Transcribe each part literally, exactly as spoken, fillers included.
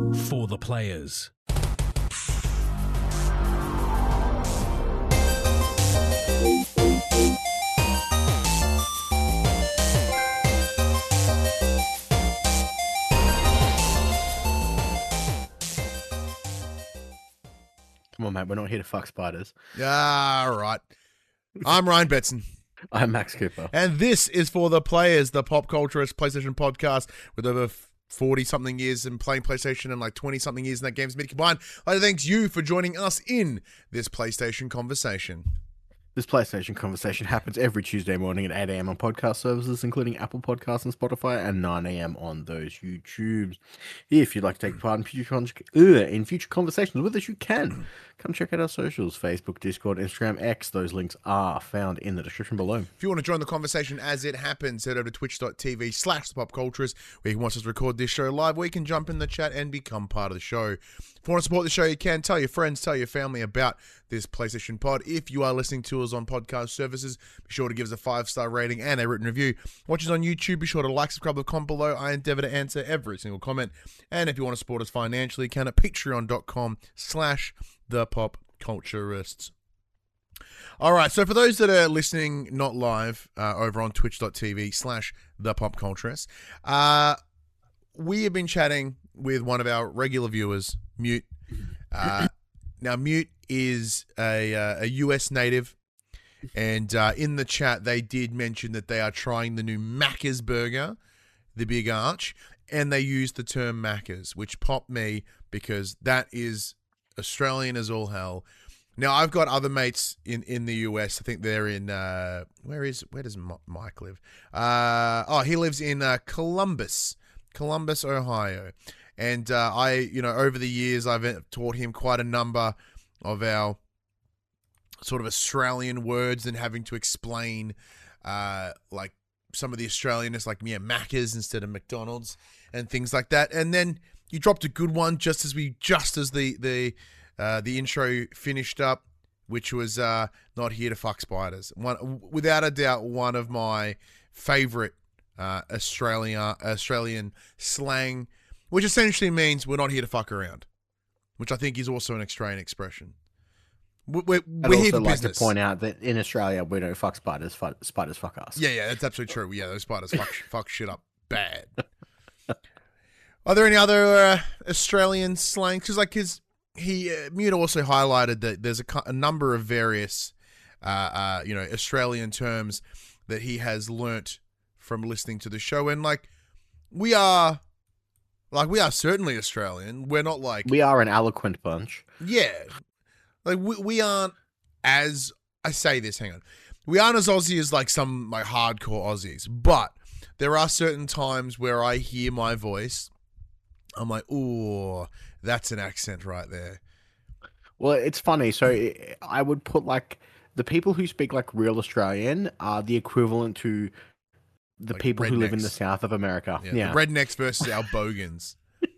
For the players. Come on, mate. We're not here to fuck spiders. All right. I'm Ryan Betson. I'm Max Cooper. And this is For the Players, the pop culturist PlayStation podcast with over forty-something years in playing PlayStation and like twenty-something years in that game's mid combined. I'd like to thank you for joining us in this PlayStation conversation. This PlayStation conversation happens every Tuesday morning at eight a.m. on podcast services, including Apple Podcasts and Spotify, and nine a.m. on those YouTubes. If you'd like to take part in future, con- uh, in future conversations with us, you can. Come check out our socials, Facebook, Discord, Instagram, X. Those links are found in the description below. If you want to join the conversation as it happens, head over to twitch.tv slash the pop culturist, where you can watch us record this show live, where you can jump in the chat and become part of the show. If you want to support the show, you can. Tell your friends, tell your family about this PlayStation pod. If you are listening to us on podcast services, be sure to give us a five-star rating and a written review. Watch us on YouTube, be sure to like, subscribe, the comment below. I endeavor to answer every single comment. And if you want to support us financially, you can at patreon.com slash the pop culturists. All right, so for those that are listening not live uh, over on twitch.tv slash the pop culturist, uh, we have been chatting with one of our regular viewers, Mute. Uh, now, Mute is a, uh, a U S native, and uh, in the chat, they did mention that they are trying the new Macca's burger, the Big Arch, and they used the term Macca's, which popped me because that is Australian as all hell. Now, I've got other mates in, in the U S. I think they're in, uh, where is, where does Mike live? Uh, oh, he lives in uh, Columbus, Columbus, Ohio. And uh, I, you know, over the years, I've taught him quite a number of our sort of Australian words and having to explain, uh, like, some of the Australianness, like, yeah, Macca's instead of McDonald's and things like that. And then you dropped a good one just as we, just as the, the, uh, the intro finished up, which was uh, not here to fuck spiders. One, without a doubt, one of my favorite uh, Australia, Australian slang, which essentially means we're not here to fuck around, which I think is also an Australian expression. We're, we're, I'd we're also here for like business. to point out that in Australia, we don't fuck spiders, fu- spiders fuck us. Yeah, yeah, that's absolutely true. Yeah, those spiders fuck, fuck shit up bad. Are there any other uh, Australian slang? Because like his, he, uh, Mute also highlighted that there's a, a number of various, uh, uh, you know, Australian terms that he has learnt from listening to the show. And like, we are, like, we are certainly Australian. We're not like... We are an eloquent bunch. Yeah. Like, we, we aren't as... I say this, hang on. We aren't as Aussie as, like, some, like, hardcore Aussies. But there are certain times where I hear my voice, I'm like, ooh, that's an accent right there. Well, it's funny. So I would put, like, the people who speak, like, real Australian are the equivalent to the Like people who live in rednecks. the south of America. Yeah. Yeah. The rednecks versus our bogans.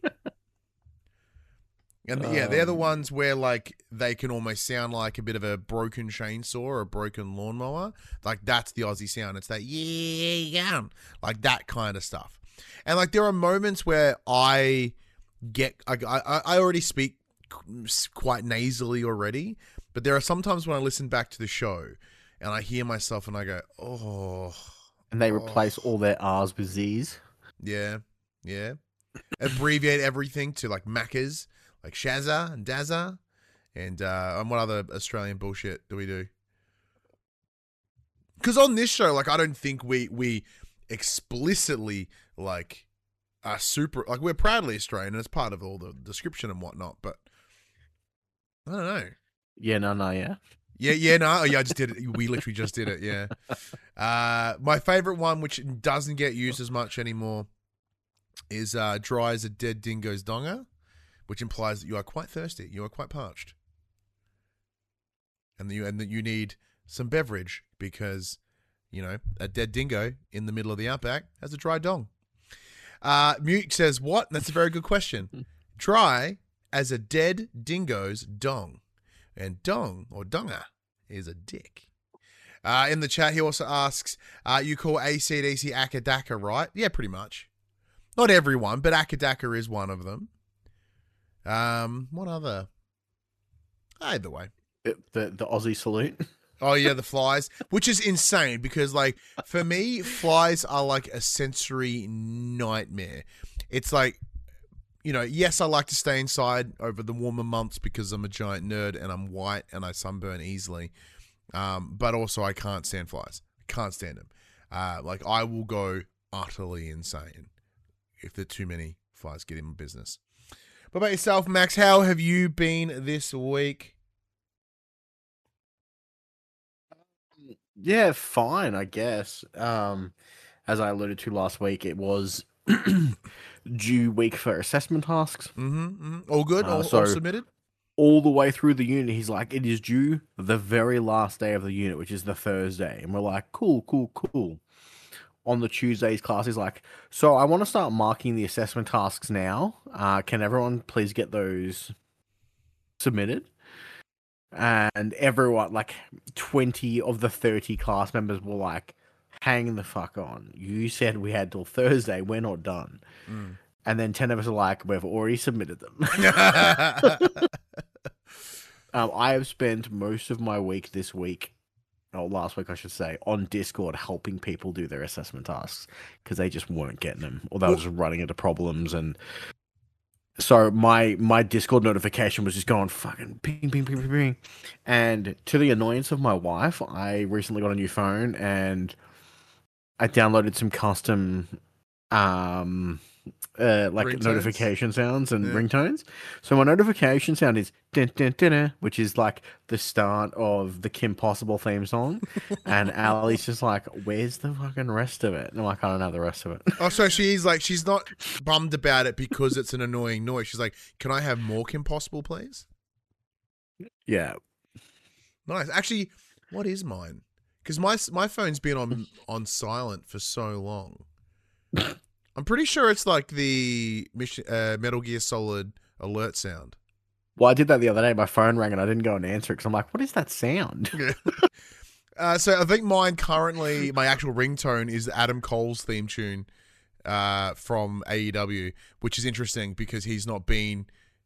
And yeah, they're the ones where like they can almost sound like a bit of a broken chainsaw or a broken lawnmower. Like that's the Aussie sound. It's that yeah, yeah, like that kind of stuff. And like there are moments where I get, I, I, I already speak quite nasally already, but there are sometimes when I listen back to the show and I hear myself and I go, oh. And they replace Oh. all their R's with Z's. Yeah, yeah. Abbreviate everything to like Macca's, like Shazza and Dazza, and uh, and what other Australian bullshit do we do? Because on this show, like I don't think we we explicitly like are super like we're proudly Australian and it's part of all the description and whatnot. But I don't know. Yeah, no, no, yeah. Yeah, yeah, no, oh, yeah, I just did it. We literally just did it, yeah. Uh, my favorite one, which doesn't get used as much anymore, is uh, dry as a dead dingo's donga, which implies that you are quite thirsty, you are quite parched, and that you and that you need some beverage because, you know, a dead dingo in the middle of the outback has a dry dong. Uh, Mute says, what? That's a very good question. Dry as a dead dingo's dong. And dong, or donga, is a dick. Uh, in the chat, he also asks, uh, you call A C D C Akadaka, right? Yeah, pretty much. Not everyone, but Akadaka is one of them. Um, what other? Either way. The the, the Aussie salute. Oh yeah, the flies, which is insane because like for me, flies are like a sensory nightmare. It's like, you know, yes, I like to stay inside over the warmer months because I'm a giant nerd and I'm white and I sunburn easily. Um, but also I can't stand flies. I can't stand them. Uh, like I will go utterly insane if there are too many flies get in my business. What about yourself, Max? How have you been this week? Yeah, fine, I guess. Um, as I alluded to last week, it was due week for assessment tasks. Mm-hmm. mm-hmm. All good? Uh, all, so- all submitted? All the way through the unit, he's like, it is due the very last day of the unit, which is the Thursday. And we're like, cool, cool, cool. On the Tuesday's class, he's like, so I want to start marking the assessment tasks now. Uh, can everyone please get those submitted? And everyone, like twenty of the thirty class members were like, hang the fuck on. You said we had till Thursday. We're not done. Mm. And then ten of us are like, we've already submitted them. um, I have spent most of my week this week, or last week, I should say, on Discord helping people do their assessment tasks because they just weren't getting them, or they were just running into problems. And so my my Discord notification was just going fucking ping, ping, ping, ping, ping. And to the annoyance of my wife, I recently got a new phone and I downloaded some custom um uh like Ringtones? notification sounds and Yeah. ringtones. So my notification sound is dun, dun, dun, dun, which is like the start of the Kim Possible theme song. And Ali's just like, where's the fucking rest of it? And I'm like, I don't know the rest of it. Oh, so she's like, she's not bummed about it because it's an annoying noise. She's like, can I have more Kim Possible, please? Yeah. Nice. Actually, what is mine? Because my my phone's been on on silent for so long. I'm pretty sure it's like the Mission, uh, Metal Gear Solid alert sound. Well, I did that the other day. My phone rang and I didn't go and answer it because I'm like, what is that sound? Uh, so I think mine currently, my actual ringtone is Adam Cole's theme tune uh, from A E W, which is interesting because he's not been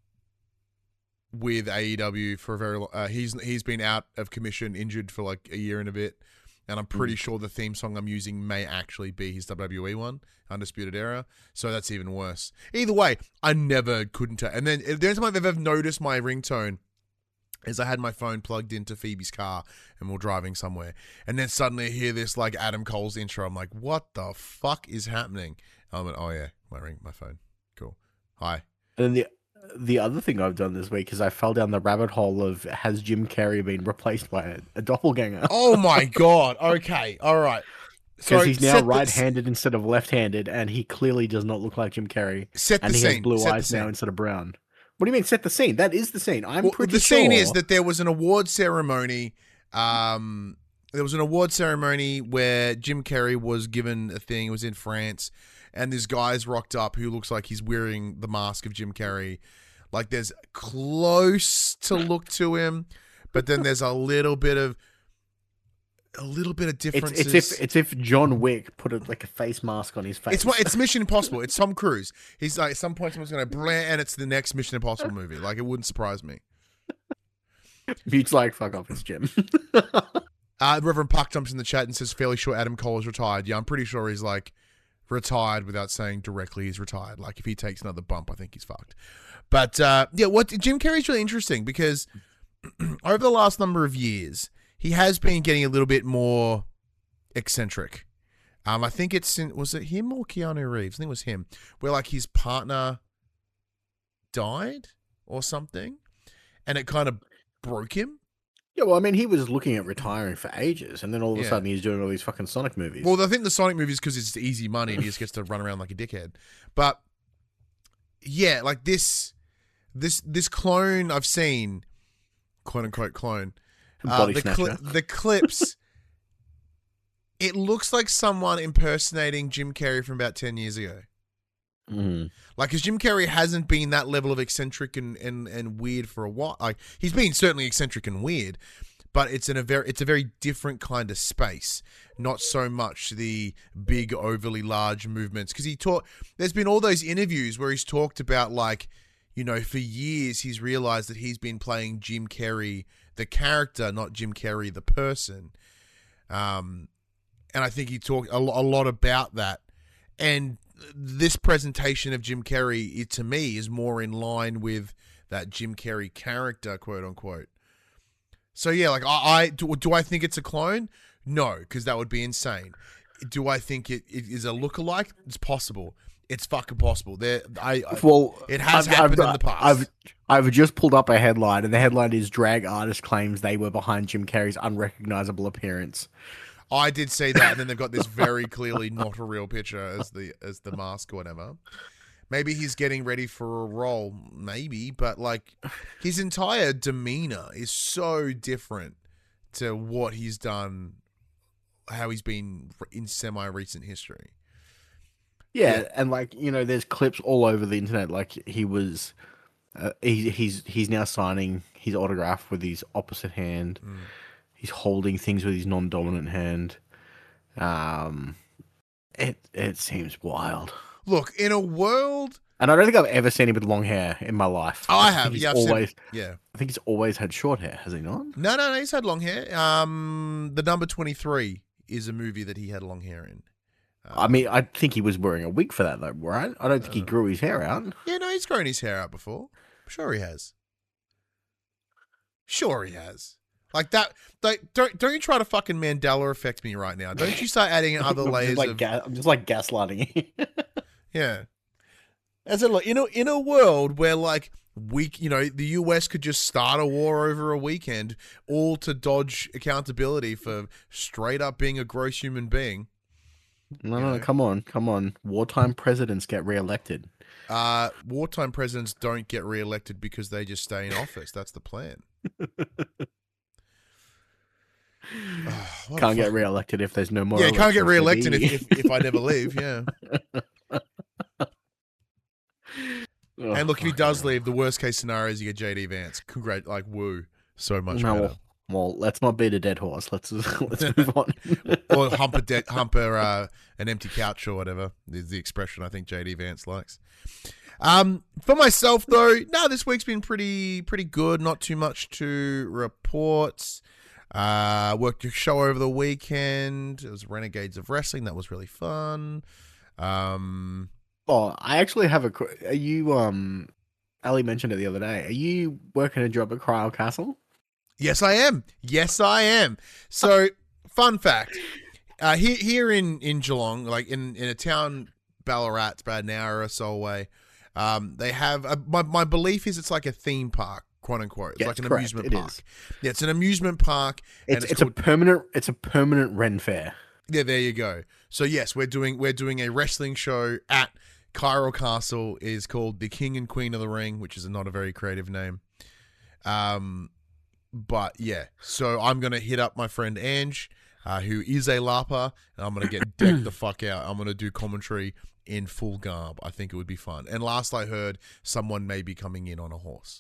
with A E W for a very long. Uh, he's he's been out of commission, injured for like a year and a bit, and I'm pretty sure the theme song I'm using may actually be his W W E one, Undisputed Era. So that's even worse. Either way, I never couldn't tell. And then the only time I've ever noticed my ringtone is I had my phone plugged into Phoebe's car and we're driving somewhere, and then suddenly I hear this like Adam Cole's intro. I'm like, what the fuck is happening? And I went, oh yeah, my ring, my phone, cool. Hi. And then the the other thing I've done this week is I fell down the rabbit hole of has Jim Carrey been replaced by a, a doppelganger? Oh my god. Okay. All right. Because So he's now set the- right-handed instead of left-handed, and he clearly does not look like Jim Carrey. Set the And he scene. has blue Set the eyes now scene. instead of brown. What do you mean, set the scene? That is the scene. I'm Well, pretty the sure. scene is that there was an award ceremony. Um, there was an award ceremony where Jim Carrey was given a thing. It was in France, and this guy's rocked up who looks like he's wearing the mask of Jim Carrey. Like there's close to look to him, but then there's a little bit of a little bit of It's, differences. it's if it's if John Wick put a, like a face mask on his face. It's what it's Mission Impossible. It's Tom Cruise. He's like at some point someone's gonna blah, and it's the next Mission Impossible movie. Like it wouldn't surprise me. Mute's like, fuck off, it's Jim. Uh, Reverend Puck jumps in the chat and says, fairly sure Adam Cole is retired. Yeah, I'm pretty sure he's like retired without saying directly he's retired. Like if he takes another bump, I think he's fucked. But uh, yeah, what Jim Carrey's really interesting because over the last number of years, he has been getting a little bit more eccentric. Um, I think it's in, was it him or Keanu Reeves? I think it was him, where like his partner died or something, and it kind of broke him. Yeah, well, I mean, he was looking at retiring for ages, and then all of a Yeah. sudden he's doing all these fucking Sonic movies. Well, I think the Sonic movies because it's easy money and he just gets to run around like a dickhead. But yeah, like this, this, this clone I've seen, quote unquote clone, uh, Body the snatcher. the clips. It looks like someone impersonating Jim Carrey from about ten years ago. Mhm. Like, because Jim Carrey hasn't been that level of eccentric and, and, and weird for a while. Like, he's been certainly eccentric and weird, but it's in a very it's a very different kind of space. Not so much the big, overly large movements. Because he taught, there's been all those interviews where he's talked about like, you know, for years he's realized that he's been playing Jim Carrey, the character, not Jim Carrey, the person. Um, and I think he talked a, lo- a lot about that. And this presentation of Jim Carrey, it, to me, is more in line with that Jim Carrey character, quote unquote. So yeah, like I, I do, do I think it's a clone? No, because that would be insane. Do I think it, it is a lookalike? It's possible. It's fucking possible. There, I, I Well, it has I've, happened I've, in the past. I've I've just pulled up a headline, and the headline is "Drag artist claims they were behind Jim Carrey's unrecognizable appearance." I did see that, and then they've got this very clearly not a real picture as the as the mask or whatever. Maybe he's getting ready for a role, maybe, but like his entire demeanor is so different to what he's done, how he's been in semi-recent history. Yeah, Yeah. and like you know, there's clips all over the internet. Like he was, uh, he, he's he's now signing his autograph with his opposite hand. Mm. He's holding things with his non-dominant hand. Um, it it seems wild. Look, in a world, And I don't think I've ever seen him with long hair in my life. oh, I think have. He's Yeah, I've always. seen, yeah. I think he's always had short hair. Has he not? No, no, no. He's had long hair. Um, The Number twenty-three is a movie that he had long hair in. Uh, I mean, I think he was wearing a wig for that, though, right? I don't think he Uh, grew his hair out. Yeah, no, he's grown his hair out before. I'm sure he has. Sure he has. Like that. Like, don't don't you try to fucking Mandela effect me right now. Don't you start adding other I'm layers just like of ga- I'm just like gaslighting. yeah. As in, like, in a in a world where like we, you know, the U S could just start a war over a weekend, all to dodge accountability for straight up being a gross human being. No, You no, know? come on, come on. Wartime presidents get reelected. Uh, wartime presidents don't get reelected because they just stay in office. That's the plan. Oh, what a Can't get fuck- reelected if there's no more. Yeah, you can't get elections, reelected baby. if, if, if I never leave. Yeah. Oh, And look, if he fucking does hell. leave, the worst case scenario is you get J D Vance. Congrats, like woo, so much No, better. well, well, let's not beat a dead horse. Let's let's move on. Or hump a de- hump a, uh, an empty couch or whatever is the expression I think J D Vance likes. Um, for myself though, no, this week's been pretty pretty good. Not too much to report. Uh, worked a show over the weekend. It was Renegades of Wrestling. That was really fun. Um, Oh, I actually have a. qu- Are you um? Ali mentioned it the other day. Are you working a job at Cryle Castle? yes, I am. Yes, I am. So, fun fact: uh, here here in in Geelong, like in in a town, Ballarat, it's about an hour or so away. Um, they have a, my my belief is it's like a theme park, quote unquote. It's Yes, like an correct, amusement it park. is. Yeah, it's an amusement park. and It's it's it's, called- a permanent. It's a permanent Ren fair. Yeah, there you go. So yes, we're doing we're doing a wrestling show at Cairo Castle. It is called the King and Queen of the Ring, which is not a very creative name. Um, but yeah, so I'm gonna hit up my friend Ange, uh, who is a LARPer, and I'm gonna get decked the fuck out. I'm gonna do commentary in full garb. I think it would be fun. And last I heard, someone may be coming in on a horse.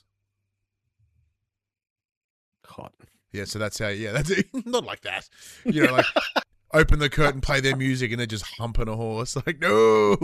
Hot. Yeah, so that's how. Yeah, that's it. Not like that. You know, like open the curtain, play their music, and they're just humping a horse. Like no.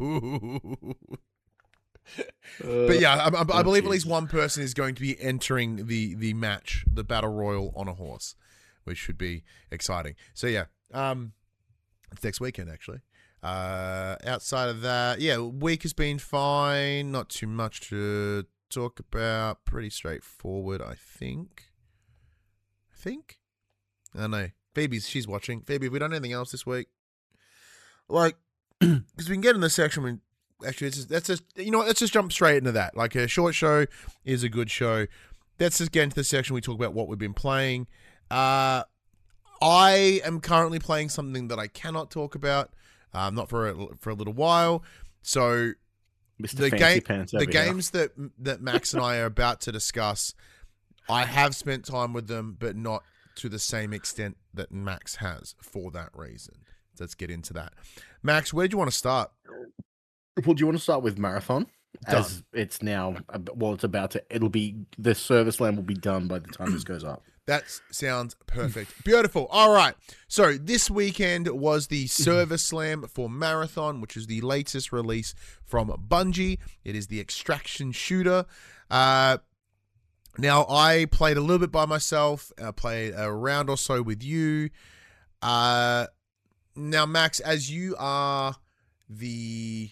But yeah, I, I, I oh, believe at least jeez. one person is going to be entering the the match, the battle royal on a horse, which should be exciting. So yeah, um, it's next weekend actually. Uh, outside of that, yeah, week has been fine. Not too much to talk about. Pretty straightforward, I think. I think. I don't know. Phoebe's she's watching. Phoebe, have we done anything else this week? Like, because we can get in the section when. Actually, it's just, that's just you know what, let's just jump straight into that. Like a short show is a good show. Let's just get into the section we talk about what we've been playing. Uh, I am currently playing something that I cannot talk about, um, not for a, for a little while. So Mister the Fancy game, Pants the over here. games that that Max and I are about to discuss, I have spent time with them, but not to the same extent that Max has. For that reason, let's get into that. Max, where do you want to start? Well, do you want to start with Marathon? As it's now, well, it's about to. It'll be the service land will be done by the time this goes up. That sounds perfect. Beautiful. All right. So this weekend was the Server Slam for Marathon, which is the latest release from Bungie. It is the extraction shooter. Uh, now, I played a little bit by myself. I played a round or so with you. Uh, now, Max, as you are the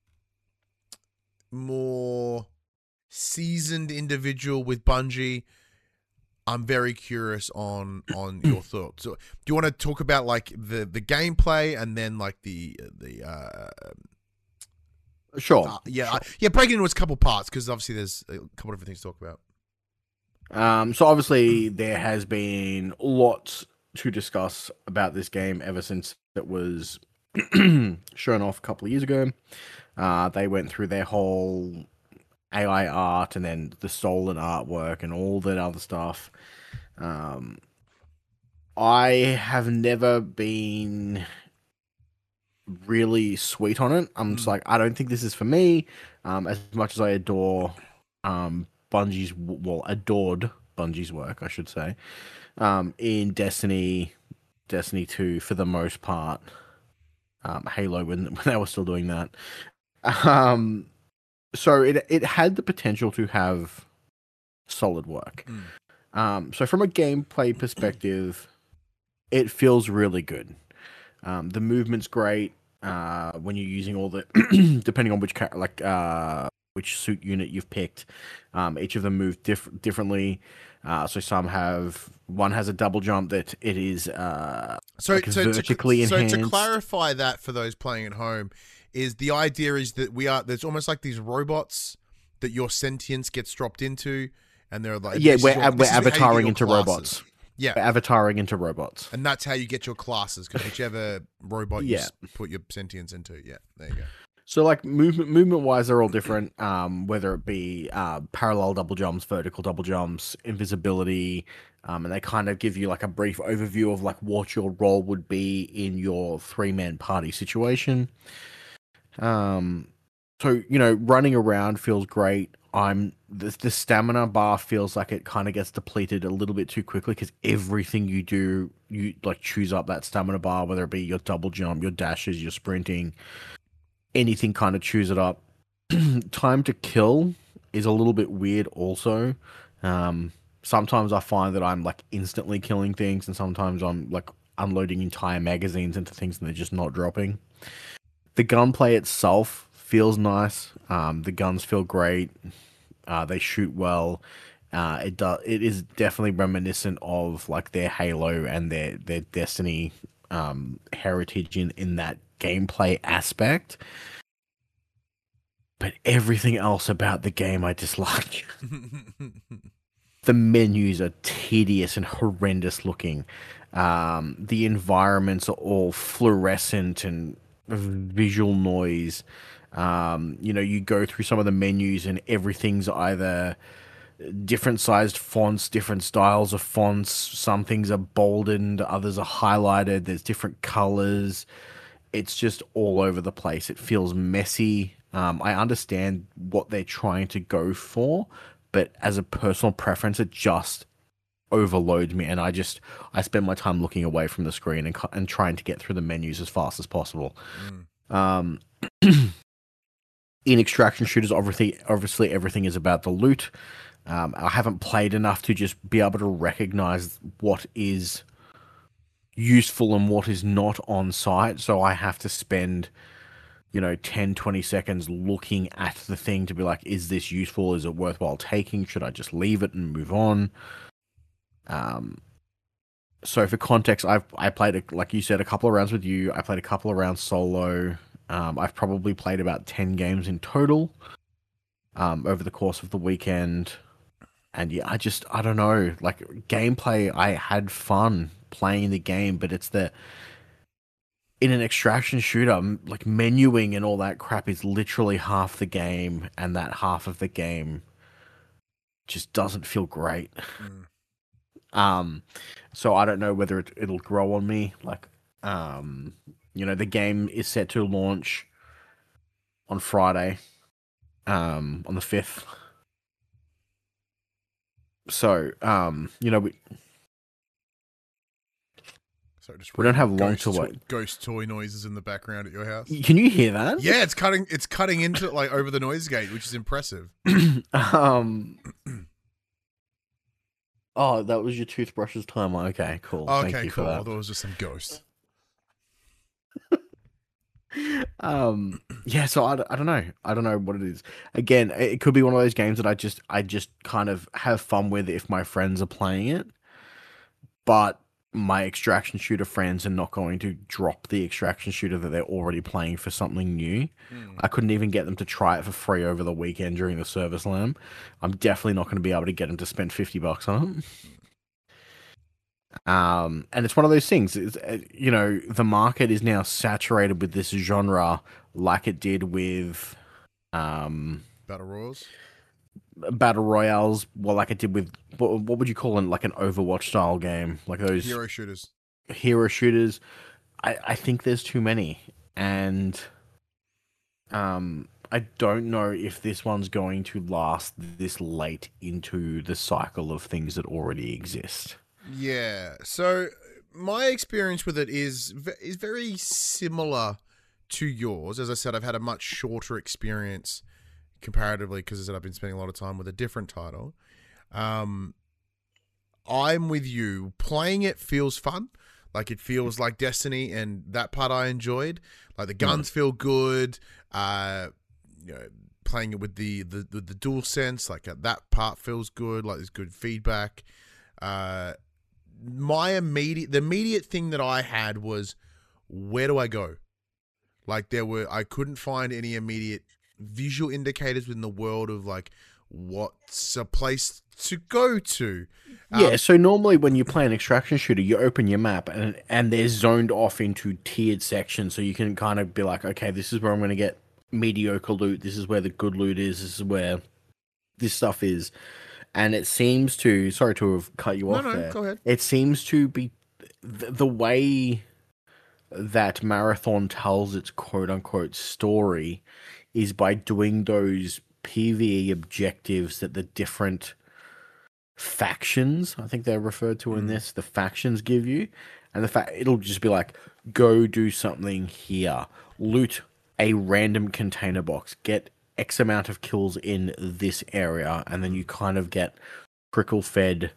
more seasoned individual with Bungie, I'm very curious on on your thoughts. So, do you want to talk about like the, the gameplay and then like the the uh, Sure. uh, yeah sure. uh, yeah break it into a couple parts because obviously there's a couple different things to talk about. Um, so obviously there has been lots to discuss about this game ever since it was shown off a couple of years ago. Uh, they went through their whole A I art and then the stolen artwork and all that other stuff. Um, I have never been really sweet on it. I'm just Mm. like, I don't think this is for me. Um, as much as I adore um, Bungie's, well, adored Bungie's work, I should say, um, in Destiny, Destiny two for the most part, um, Halo when, when they were still doing that. Um, so it it had the potential to have solid work. Mm. Um, so from a gameplay perspective, it feels really good. Um, the movement's great. Uh, when you're using all the, depending on which car- like uh, which suit unit you've picked, um, each of them move diff- differently. Uh, so some have one has a double jump that it is uh, So like so vertically to, so enhanced. to clarify that for those playing at home, is the idea is that we are there's almost like these robots that your sentience gets dropped into, and they're like Yeah, this we're is your, we're this is how you get avataring your into classes. robots. Yeah, We're avataring into robots. and that's how you get your classes because whichever robot you Yeah. s- put your sentience into, yeah, there you go. So like movement movement wise they're all different, um, whether it be uh, parallel double jumps, vertical double jumps, invisibility, um, and they kind of give you like a brief overview of like what your role would be in your three man party situation. Um, so you know, running around feels great. I'm the the stamina bar feels like it kind of gets depleted a little bit too quickly because everything you do, you like choose up that stamina bar, whether it be your double jump, your dashes, your sprinting, anything kind of chews it up. Time to kill is a little bit weird also. Um, sometimes I find that I'm like instantly killing things, and sometimes I'm like unloading entire magazines into things and they're just not dropping. The gunplay itself feels nice. Um, the guns feel great. Uh, they shoot well. Uh, it does. It is definitely reminiscent of like their Halo and their their Destiny um, heritage in in that gameplay aspect. But everything else about the game I dislike. The menus are tedious and horrendous looking. Um, the environments are all fluorescent and visual noise. Um, you know, you go through some of the menus and everything's either different sized fonts, different styles of fonts. Some things are boldened, others are highlighted. There's different colors. It's just all over the place. It feels messy. Um, I understand what they're trying to go for, but as a personal preference, it just overloads me, and I just I spend my time looking away from the screen and cu- and trying to get through the menus as fast as possible. Mm. Um, in extraction shooters, obviously, obviously everything is about the loot. Um, I haven't played enough to just be able to recognize what is useful and what is not on site, so I have to spend, you know, ten, twenty seconds looking at the thing to be like, is this useful? Is it worthwhile taking? Should I just leave it and move on? Um, so for context, I've I played, a, like you said, a couple of rounds with you. I played a couple of rounds solo. Um, I've probably played about ten games in total um, over the course of the weekend. And yeah, I just, I don't know, like gameplay, I had fun playing the game, but it's the, in an extraction shooter, m- like menuing and all that crap is literally half the game, and that half of the game just doesn't feel great. Mm. Um, so I don't know whether it, it'll grow on me. Like, um, you know, the game is set to launch on Friday, um, on the fifth. So, um, you know, we, So just We don't have long ghost to to- wait. Ghost toy noises in the background at your house. Can you hear that? Yeah, it's cutting. It's cutting into like over the noise gate, which is impressive. um. Oh, that was your toothbrush's timer. Okay, cool. Okay, Thank you cool. for I that. thought it was just some ghost. um yeah so I, I don't know I don't know what it is. Again, it could be one of those games that I just I just kind of have fun with if my friends are playing it, but my extraction shooter friends are not going to drop the extraction shooter that they're already playing for something new. Mm. I couldn't even get them to try it for free over the weekend during the service lamb. I'm definitely not going to be able to get them to spend fifty bucks on it. Um, and it's one of those things, it's, uh, you know, the market is now saturated with this genre like it did with um, Battle Royals. Battle Royales, well, like it did with, what, what would you call it, like an Overwatch style game? Like those Hero shooters. hero shooters. I, I think there's too many. And um, I don't know if this one's going to last this late into the cycle of things that already exist. Yeah. So my experience with it is is very similar to yours. As I said, I've had a much shorter experience comparatively because, as I said, I've been spending a lot of time with a different title. Um, I'm with you. Playing it feels fun. Like it feels like Destiny, and that part I enjoyed. Like the guns feel good. Uh, you know, playing it with the the the, the DualSense, like that part feels good. Like there's good feedback. Uh. My immediate, the immediate thing that I had was, where do I go? Like there were, I couldn't find any immediate visual indicators within the world of like, what's a place to go to? Yeah, Um, so normally when you play an extraction shooter, you open your map and and they're zoned off into tiered sections, so you can kind of be like, okay, this is where I'm going to get mediocre loot, this is where the good loot is, this is where this stuff is. And it seems to, sorry to have cut you no, off no, there. go ahead. It seems to be the, the way that Marathon tells its quote unquote story is by doing those P V E objectives that the different factions, I think they're referred to in Mm. this, the factions give you. And the fact it'll just be like, go do something here, loot a random container box, get X amount of kills in this area, and then you kind of get trickle fed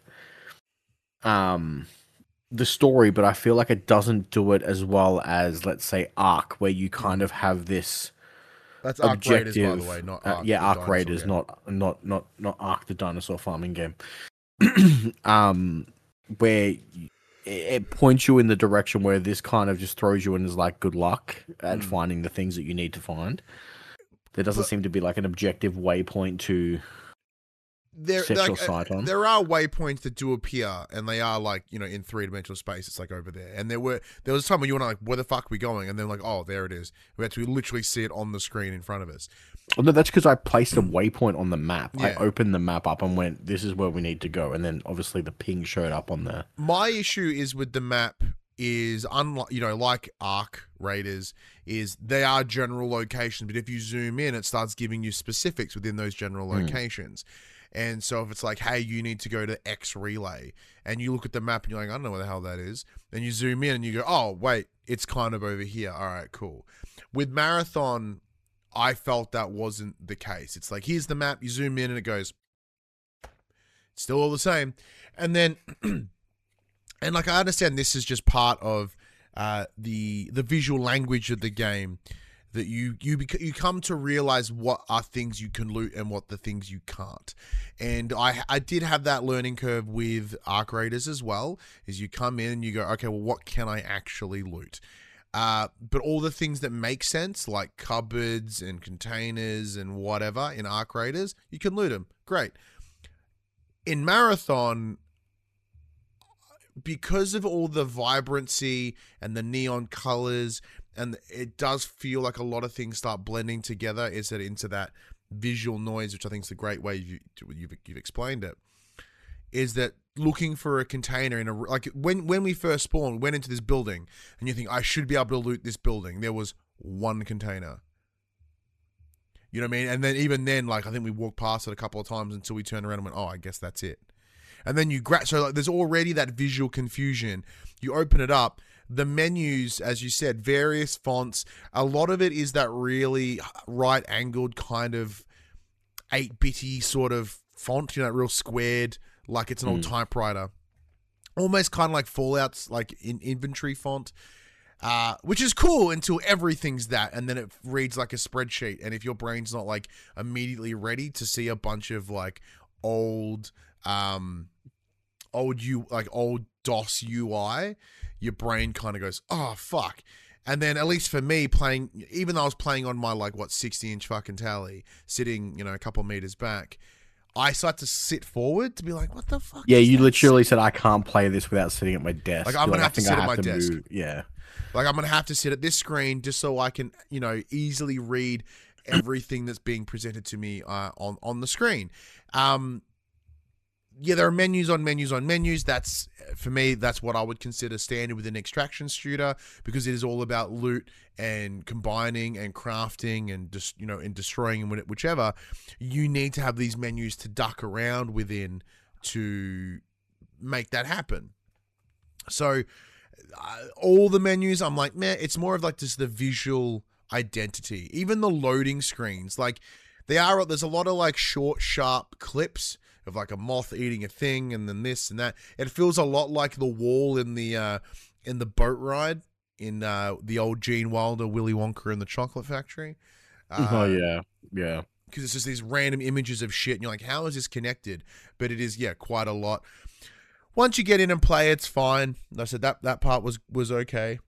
um the story, but I feel like it doesn't do it as well as, let's say, Ark, where you kind of have this That's Ark Raiders, objective. by the way, not uh, Ark. yeah, the Ark dinosaur Raiders, game. not not not not Ark the dinosaur farming game. um, where it points you in the direction where this kind of just throws you in as like good luck at Mm. finding the things that you need to find. There doesn't But- seem to be like an objective waypoint to There, set like, your uh, sight on. there are waypoints that do appear, and they are like, you know, in three dimensional space. It's like over there, and there were there was a time when you were like, where the fuck are we going? And then like, oh, there it is. We had to literally see it on the screen in front of us. Oh, no, that's because I placed a waypoint on the map. I Yeah. opened the map up and went, "This is where we need to go," and then obviously the ping showed up on there. My issue is with the map is unlike, you know, like Ark Raiders, is they are general locations, but if you zoom in, it starts giving you specifics within those general Mm. locations. And so if it's like, hey, you need to go to X relay, and you look at the map and you're like, I don't know where the hell that is, then you zoom in and you go, oh wait, it's kind of over here. All right, cool. With Marathon, I felt that wasn't the case. It's like, here's the map, you zoom in and it goes, it's still all the same. And then and like, I understand this is just part of uh, the the visual language of the game, that you you bec- you come to realize what are things you can loot and what the things you can't. And I I did have that learning curve with Ark Raiders as well. Is you come in and you go, okay, well, what can I actually loot? Uh, but all the things that make sense, like cupboards and containers and whatever in Ark Raiders, you can loot them. Great. In Marathon, because of all the vibrancy and the neon colors, and it does feel like a lot of things start blending together, is it into that visual noise, which I think is a great way you, you've, you've explained it, is that looking for a container in a, like when, when we first spawned, we went into this building and you think, I should be able to loot this building. There was one container. You know what I mean? And then even then, like, I think we walked past it a couple of times until we turned around and went, oh, I guess that's it. And then you grab, so like, there's already that visual confusion. You open it up, the menus, as you said, various fonts. A lot of it is that really right-angled kind of eight-bitty sort of font, you know, real squared, like it's an old Mm. typewriter. Almost kind of like Fallout's like in inventory font. Uh, which is cool until everything's that, and then it reads like a spreadsheet. And if your brain's not like immediately ready to see a bunch of like old, um, old U like old DOS U I, your brain kind of goes, "Oh fuck." And then at least for me, playing, even though I was playing on my like what sixty inch fucking tally, sitting you know a couple of meters back, I start to sit forward to be like, "What the fuck?" Yeah, is you that literally said I can't play this without sitting at my desk. Like, I'm You're gonna I have to think sit I at my to desk. move- Yeah. Like, I'm going to have to sit at this screen just so I can, you know, easily read everything that's being presented to me uh, on, on the screen. Um, yeah, there are menus on menus on menus. That's, for me, that's what I would consider standard with an extraction shooter, because it is all about loot and combining and crafting and just, you know, and destroying and whichever. You need to have these menus to duck around within to make that happen. So, Uh, all the menus, I'm like, man, it's more of like just the visual identity. Even the loading screens, like they are, there's a lot of like short, sharp clips of like a moth eating a thing, and then this and that. It feels a lot like the wall in the uh, in the boat ride in uh, the old Gene Wilder, Willy Wonka and the Chocolate Factory. Uh, oh yeah, yeah. Because it's just these random images of shit, and you're like, how is this connected? But it is, yeah, quite a lot. Once you get in and play, it's fine. I said that that part was was okay.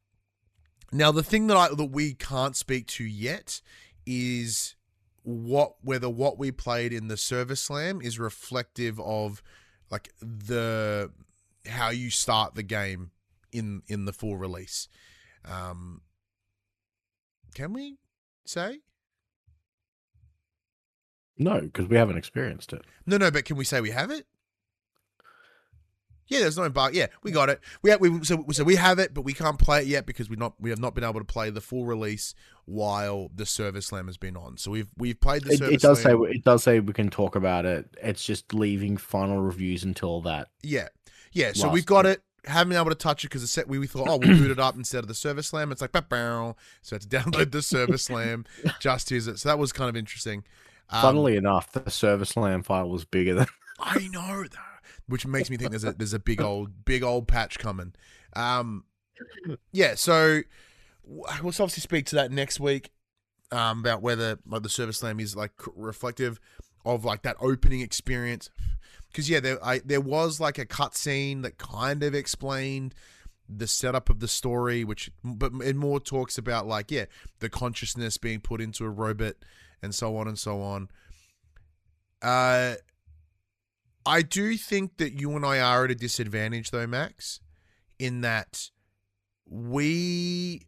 Now, the thing that I that we can't speak to yet is what whether what we played in the Service Slam is reflective of like the how you start the game in in the full release. Um, can we say? No, because we haven't experienced it. No, no, but can we say we have it? Yeah, there's no bug. Yeah, we got it. We have, we so, so we have it, but we can't play it yet because we not we have not been able to play the full release while the Service Slam has been on. So we've we've played the It, Service it does Slam. say it does say we can talk about it. It's just leaving final reviews until that. Yeah, yeah. So Last we've got week. it. Haven't been able to touch it because the set we, we thought, oh, we'll boot it up instead of the Service Slam. It's like, bow. So I had to download the Service Slam, just use it. So that was kind of interesting. Um, Funnily enough, the Service Slam file was bigger than. I know that. Which makes me think there's a there's a big old big old patch coming. Um, yeah, so we'll obviously speak to that next week um, about whether like the Service Slam is like reflective of like that opening experience. Because yeah, there I there was like a cutscene that kind of explained the setup of the story, which but it more talks about like yeah the consciousness being put into a robot and so on and so on. Uh. I do think that you and I are at a disadvantage, though, Max, in that we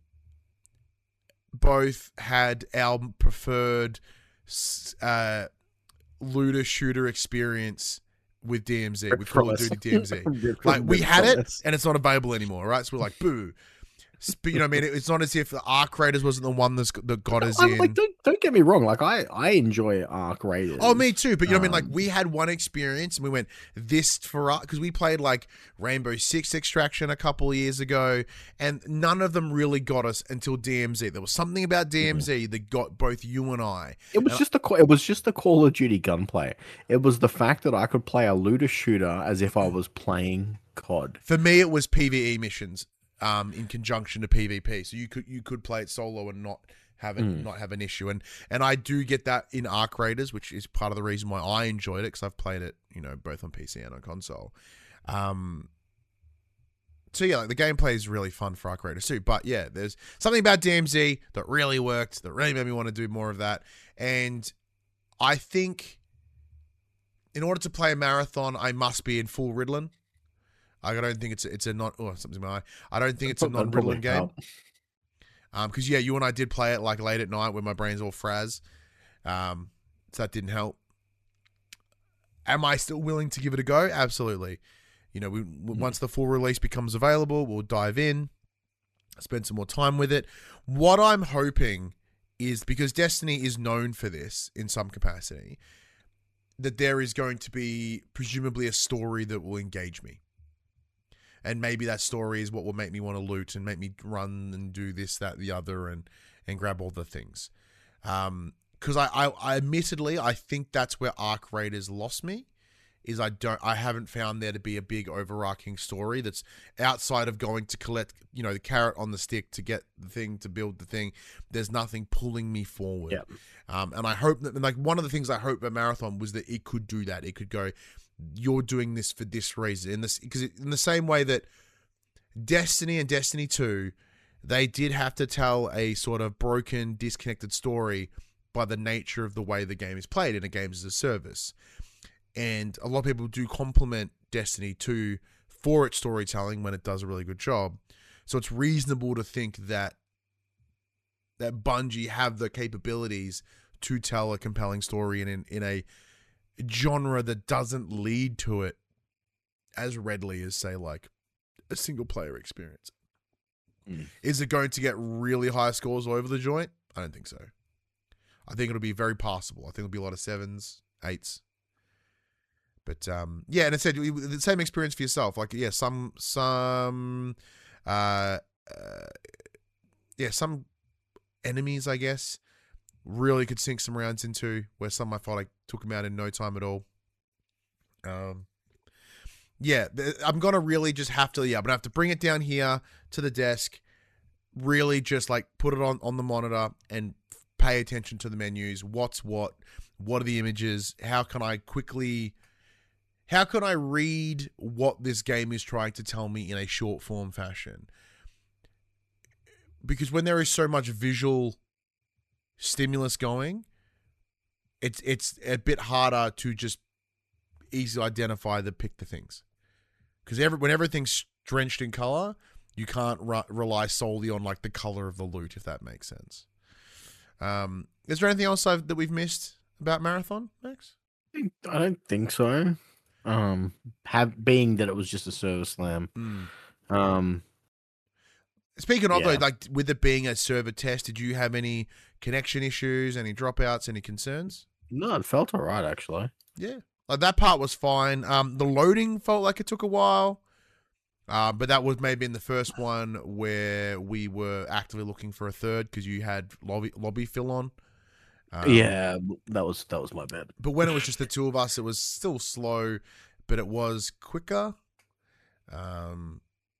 both had our preferred uh, looter shooter experience with D M Z, with Call of Duty D M Z. Like, we had it, and it's not available anymore, right? So we're like, boo. But, you know what I mean? It's not as if Arc Raiders wasn't the one that's, that got us I'm in. like, don't don't get me wrong. Like I I enjoy Arc Raiders. Oh, me too. But you know what I mean? Like Um, we had one experience and we went this for us because we played like Rainbow Six Extraction a couple of years ago, and none of them really got us until D M Z. There was something about D M Z that got both you and I. It was And just the ca- it was just the Call of Duty gunplay. It was the fact that I could play a looter shooter as if I was playing C O D. For me, it was PvE missions um, in conjunction to PvP. So you could you could play it solo and not have it, Mm. not have an issue. And and I do get that in Arc Raiders, which is part of the reason why I enjoyed it because I've played it, you know, both on P C and on console. Um, so yeah, like the gameplay is really fun for Arc Raiders too. But yeah, there's something about D M Z that really worked, that really made me want to do more of that. And I think in order to play a marathon, I must be in full Ritalin. I don't think it's a, it's a not oh something's in my eye. I don't think it's a non Ritalin game. Um, because yeah, you and I did play it like late at night when my brain's all fraz. Um, so that didn't help. Am I still willing to give it a go? Absolutely. You know, we once the full release becomes available, we'll dive in, spend some more time with it. What I'm hoping is, because Destiny is known for this in some capacity, that there is going to be presumably a story that will engage me. and maybe that story is what will make me want to loot and make me run and do this, that, the other, and and grab all the things. Um, because I, I, I admittedly I think that's where Arc Raiders lost me. Is I don't I haven't found there to be a big overarching story that's outside of going to collect, you know, the carrot on the stick to get the thing, to build the thing. There's nothing pulling me forward. Yep. Um, and I hope that, like, one of the things I hope about Marathon was that it could do that. It could go, you're doing this for this reason. In this, because in the same way that Destiny and Destiny two, they did have to tell a sort of broken, disconnected story by the nature of the way the game is played in a games as a service. And a lot of people do compliment Destiny two for its storytelling when it does a really good job. So it's reasonable to think that that Bungie have the capabilities to tell a compelling story in, in, in a genre that doesn't lead to it as readily as, say, like a single-player experience. Mm. Is it going to get really high scores all over the joint? I don't think so. I think it'll be very passable. I think it'll be a lot of sevens, eights. But um, yeah, and it said the same experience for yourself. Like, yeah, some some uh, uh, yeah, some enemies, I guess, really could sink some rounds into. Where some I felt like took them out in no time at all. Um, yeah, I'm gonna really just have to. Yeah, I'm gonna have to bring it down here to the desk. Really, just like put it on on the monitor and pay attention to the menus. What's what? What are the images? How can I quickly? How can I read what this game is trying to tell me in a short form fashion? Because when there is so much visual stimulus going, it's it's a bit harder to just easily identify the pick the things. Because every, when everything's drenched in color, you can't re- rely solely on like the color of the loot, if that makes sense. Um, is there anything else I've, that we've missed about Marathon, Max? I don't think so. Um, have being that it was just a server slam. Mm. Um, speaking of yeah. though, like with it being a server test, did you have any connection issues, any dropouts, any concerns? No, it felt alright actually. Yeah, like that part was fine. Um, the loading felt like it took a while. Uh, but that was maybe in the first one where we were actively looking for a third because you had lobby lobby fill on. Um, yeah, that was that was my bad. But when it was just the two of us, it was still slow, but it was quicker. Um,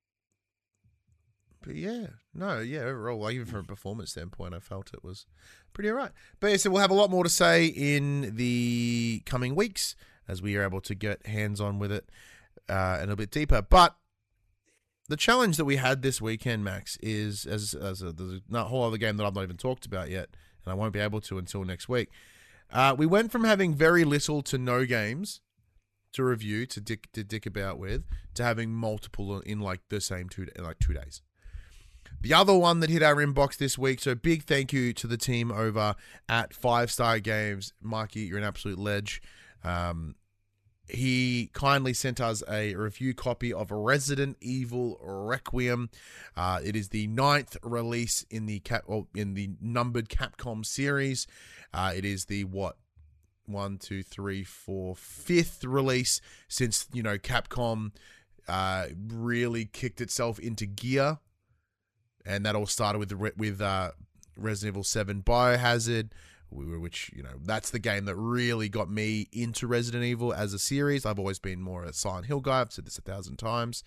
but yeah, no, yeah, overall, like, even from a performance standpoint, I felt it was pretty all right. But yeah, so we'll have a lot more to say in the coming weeks as we are able to get hands-on with it uh, and a bit deeper. But the challenge that we had this weekend, Max, is as as a, there's a whole other game that I've not even talked about yet, and I won't be able to until next week. Uh, we went from having very little to no games to review, to dick to dick about with, to having multiple in like the same two in like two days. The other one that hit our inbox this week, so big thank you to the team over at Five Star Games. Mikey, you're an absolute ledge. Um, He kindly sent us a review copy of Resident Evil Requiem. Uh, it is the ninth release in the cap well, in the numbered Capcom series. Uh, it is the what one, two, three, four, fifth release since you know Capcom uh, really kicked itself into gear, and that all started with the, with uh, Resident Evil seven Biohazard. Which, you know, that's the game that really got me into Resident Evil as a series. I've always been more a Silent Hill guy. I've said this a thousand times.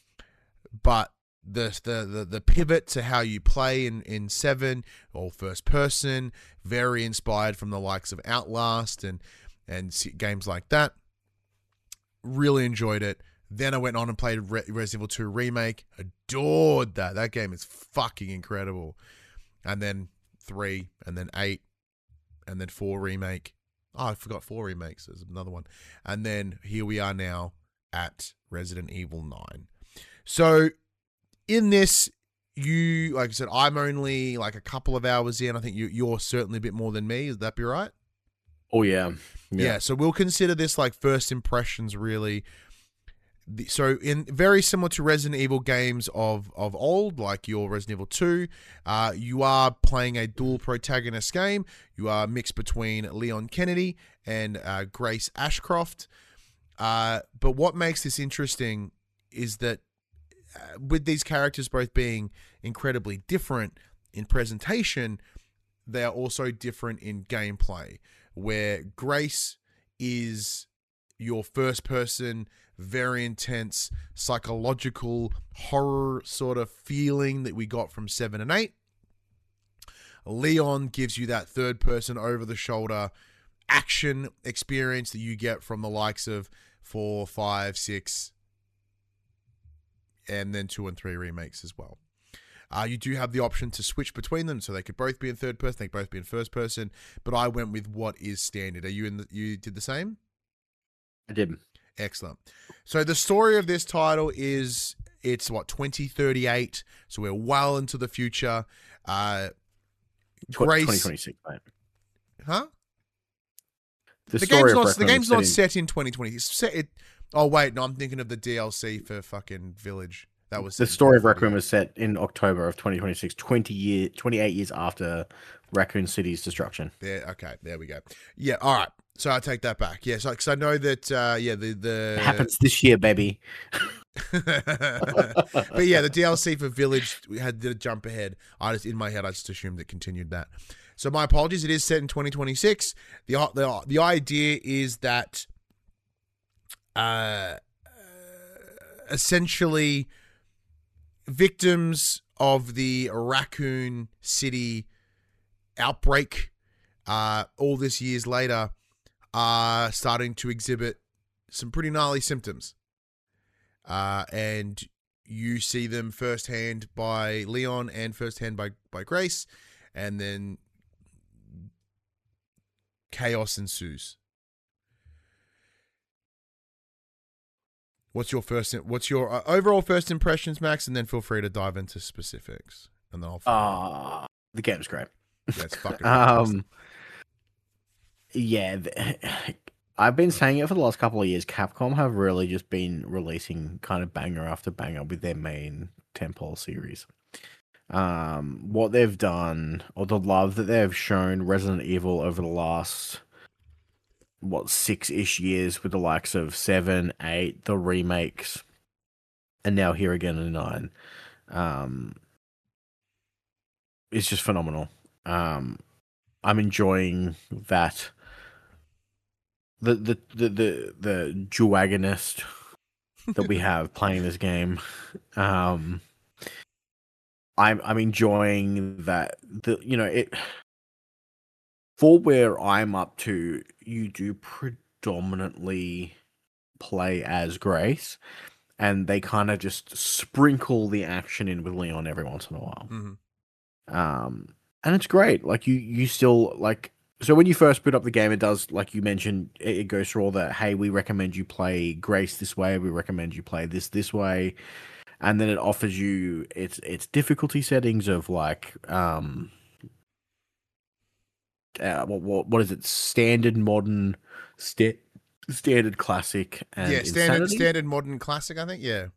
But the the the, the pivot to how you play in, in seven, all first person, very inspired from the likes of Outlast and, and games like that. Really enjoyed it. Then I went on and played Re- Resident Evil two Remake. Adored that. That game is fucking incredible. And then three, and then eight. And then four remake. Oh, I forgot four remakes. There's another one. And then here we are now at Resident Evil nine. So in this, you, like I said, I'm only like a couple of hours in. I think you, you're certainly a bit more than me. Would that be right? Oh, yeah. Yeah. yeah so we'll consider this like first impressions, really. So in very similar to Resident Evil games of, of old, like your Resident Evil two, uh, you are playing a dual protagonist game. You are mixed between Leon Kennedy and uh, Grace Ashcroft. Uh, but what makes this interesting is that uh, with these characters both being incredibly different in presentation, they are also different in gameplay, where Grace is your first person, very intense, psychological horror sort of feeling that we got from seven and eight. Leon gives you that third person over the shoulder action experience that you get from the likes of four, five, six, and then two and three remakes as well. Uh, you do have the option to switch between them, so they could both be in third person, they could both be in first person. But I went with what is standard. Are you in? The, you did the same? I did. Excellent. So the story of this title is it's what twenty thirty-eight. So we're well into the future. Uh, Grace, twenty twenty-six, mate. Huh? The, the story game's of not. The Raccoon game's is not set set in twenty twenty. It's set. It, oh wait, no, I'm thinking of the D L C for fucking Village. That was in, the story of Raccoon was set in October of twenty twenty-six, twenty year, twenty-eight years after Raccoon City's destruction. There, okay, there we go. Yeah, all right. So I take that back. Yeah, so because I know that. Uh, yeah, the the It happens this year, baby. But yeah, the D L C for Village we had did a jump ahead. I just in my head I just assumed it continued that. So my apologies. It is set in twenty twenty-six. The the the idea is that, uh, essentially, victims of the Raccoon City outbreak, uh, all this years later, are starting to exhibit some pretty gnarly symptoms. Uh, and you see them firsthand by Leon and firsthand by, by Grace, and then chaos ensues. What's your first? What's your uh, overall first impressions, Max? And then feel free to dive into specifics. And then I'll. Ah, uh, the game's great. Yeah, it's fucking. um, yeah, the, I've been saying it for the last couple of years. Capcom have really just been releasing kind of banger after banger with their main tentpole series. Um, what they've done, or the love that they've shown Resident Evil over the last, what, six-ish years with the likes of seven, eight, the remakes, and now here again in nine, um, it's just phenomenal. Um, I'm enjoying that. The the the the, the dual agonist that we have playing this game. Um, I'm I'm enjoying that. The you know it for where I'm up to. You do predominantly play as Grace, and they kind of just sprinkle the action in with Leon every once in a while. Mm-hmm. Um, and it's great. Like you you still like. So when you first boot up the game, it does, like you mentioned, it goes through all that, hey, we recommend you play Grace this way, we recommend you play this this way, and then it offers you its its difficulty settings of like, um, uh, what, what what is it, standard, modern, sta- standard, classic, and yeah, standard, insanity? standard, modern, classic, I think, yeah.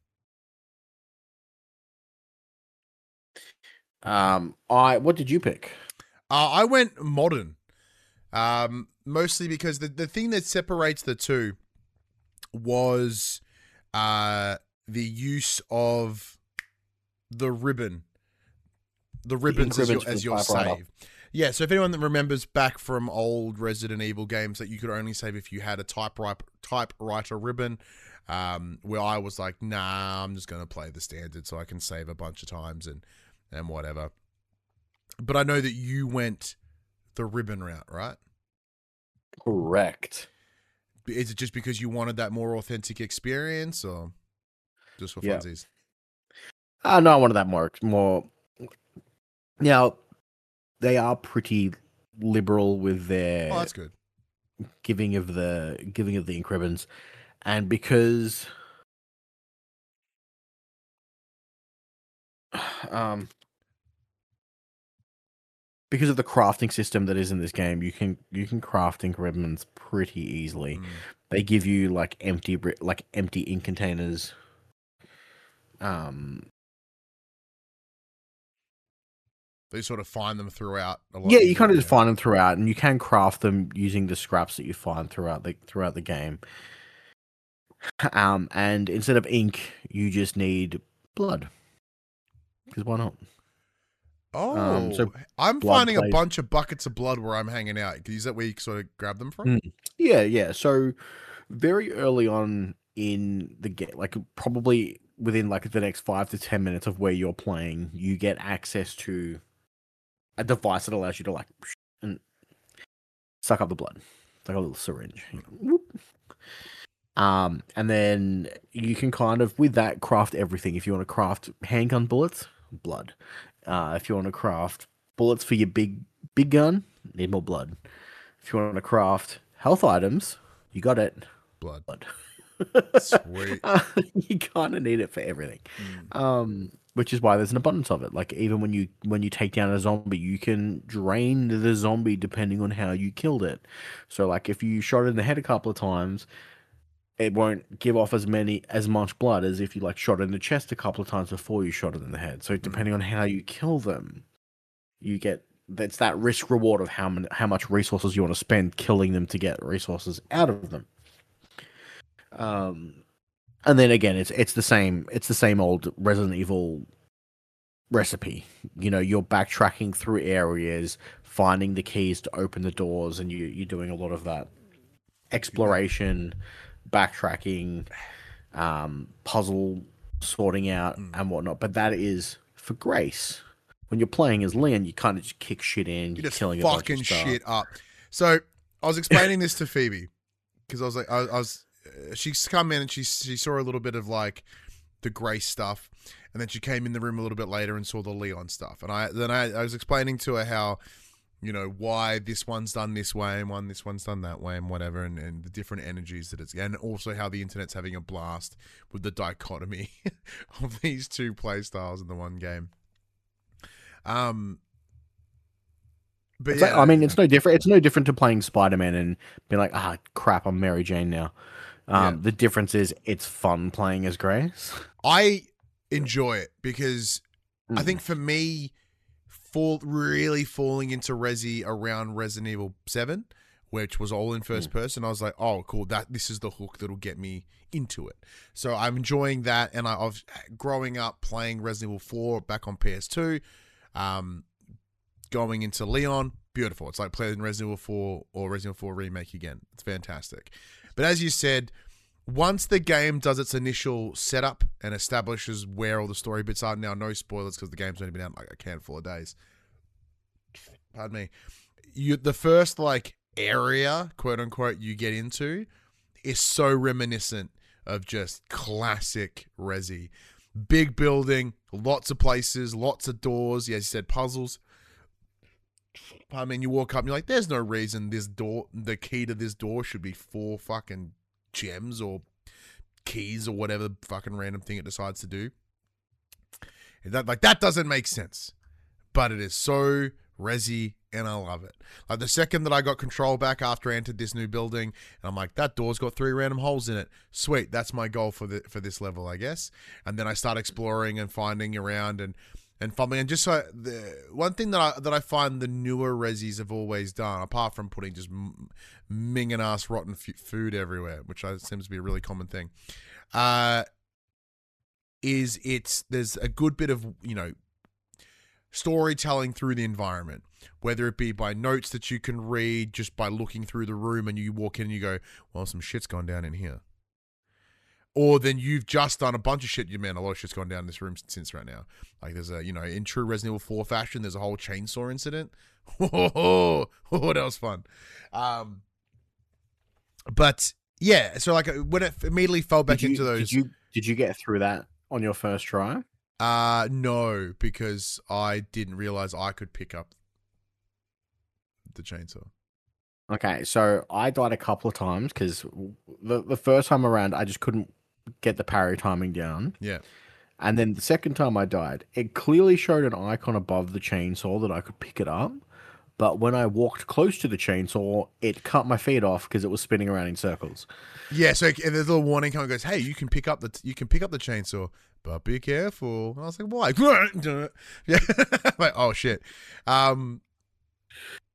Um, I what did you pick? Uh, I went modern. Um, mostly because the, the thing that separates the two was uh, the use of the ribbon. The ribbons as your, as your save. Yeah, so if anyone that remembers back from old Resident Evil games that you could only save if you had a typewriter, typewriter ribbon, um, where I was like, nah, I'm just going to play the standard so I can save a bunch of times and, and whatever. But I know that you went the ribbon route, right? Correct. Is it just because you wanted that more authentic experience, or just for yeah. funsies? Uh, no, I wanted that more. More. Now, they are pretty liberal with their. Oh, that's good. Giving of the giving of the increments, and because, um. Because of the crafting system that is in this game, you can you can craft ink ribbons pretty easily. Mm. They give you like empty like empty ink containers. Um, they sort of find them throughout. A lot yeah, you kind of just find them throughout, and you can craft them using the scraps that you find throughout the throughout the game. Um, and instead of ink, you just need blood. Because why not? Oh, Um, so I'm blood finding a plays- bunch of buckets of blood where I'm hanging out. Is that where you sort of grab them from? Mm. Yeah, yeah. So very early on in the game, like probably within like the next five to ten minutes of where you're playing, you get access to a device that allows you to like and suck up the blood. It's like a little syringe. Whoop. Um, and then you can kind of with that craft everything. If you want to craft handgun bullets, blood. Uh, if you want to craft bullets for your big big gun, need more blood. If you want to craft health items, you got it. Blood. Blood. Sweet. Uh, you kind of need it for everything. Mm. Um, which is why there's an abundance of it. Like even when you when you take down a zombie, you can drain the zombie depending on how you killed it. So like if you shot it in the head a couple of times, it won't give off as many as much blood as if you like shot it in the chest a couple of times before you shot it in the head. So depending on how you kill them, you get that's that risk reward of how many, how much resources you want to spend killing them to get resources out of them. Um, and then again, it's it's the same it's the same old Resident Evil recipe. You know, you're backtracking through areas, finding the keys to open the doors, and you you're doing a lot of that exploration, backtracking, um, puzzle sorting out Mm. and whatnot. But that is for Grace. When you're playing as Leon, you kind of just kick shit in. You're You're just killing a bunch fucking of stuff. shit up. So I was explaining this to Phoebe because I was like, I, I was, uh, she's come in and she she saw a little bit of like the Grace stuff, and then she came in the room a little bit later and saw the Leon stuff, and I then I, I was explaining to her how, you know, why this one's done this way and one this one's done that way and whatever, and, and the different energies that it's, and also how the internet's having a blast with the dichotomy of these two play styles in the one game. Um, but It's yeah, like, I mean, it's no different. It's no different to playing Spider-Man and being like, ah, crap, I'm Mary Jane now. Um, Yeah. The difference is it's fun playing as Grace. I enjoy it because I Mm. think for me, fall really falling into Resi around Resident Evil seven, which was all in first person, I was like, oh, cool, that this is the hook that'll get me into it. So I'm enjoying that, and I, I've growing up playing Resident Evil four back on P S two, um, going into Leon, beautiful. It's like playing Resident Evil four or Resident Evil four Remake again. It's fantastic. But as you said, once the game does its initial setup and establishes where all the story bits are, now no spoilers because the game's only been out like a handful of days. Pardon me. You the first like area, quote unquote, you get into is so reminiscent of just classic Resi. Big building, lots of places, lots of doors. Yeah, as you said, puzzles. I mean, you walk up and you're like, there's no reason this door, the key to this door should be four fucking gems or keys or whatever fucking random thing it decides to do. And that, like, that doesn't make sense. But it is so Resi, and I love it. Like, the second that I got control back after I entered this new building, and I'm like, that door's got three random holes in it. Sweet, that's my goal for the for this level, I guess. And then I start exploring and finding around and and fumbling. And just so the one thing that I that I find the newer Resis have always done, apart from putting just m- minging ass rotten f- food everywhere, which I, seems to be a really common thing, uh, is it's there's a good bit of, you know, storytelling through the environment, whether it be by notes that you can read just by looking through the room, and you walk in and you go, well, some shit's gone down in here. Or then you've just done a bunch of shit. You man, a lot of shit's gone down in this room since right now. Like there's a, you know, in true Resident Evil four fashion, there's a whole chainsaw incident. Oh, what else fun? Um, but yeah, so like when it immediately fell back Did you, into those, Did you did you get through that on your first try? uh, no, because I didn't realize I could pick up the chainsaw. Okay, so I died a couple of times because the the first time around I just couldn't get the parry timing down. Yeah. And then the second time I died, it clearly showed an icon above the chainsaw that I could pick it up. But when I walked close to the chainsaw, it cut my feet off because it was spinning around in circles. Yeah, so there's a little warning coming, goes, hey, you can pick up the you can pick up the chainsaw, but be careful. And I was like, why? Yeah, like, oh shit. Um,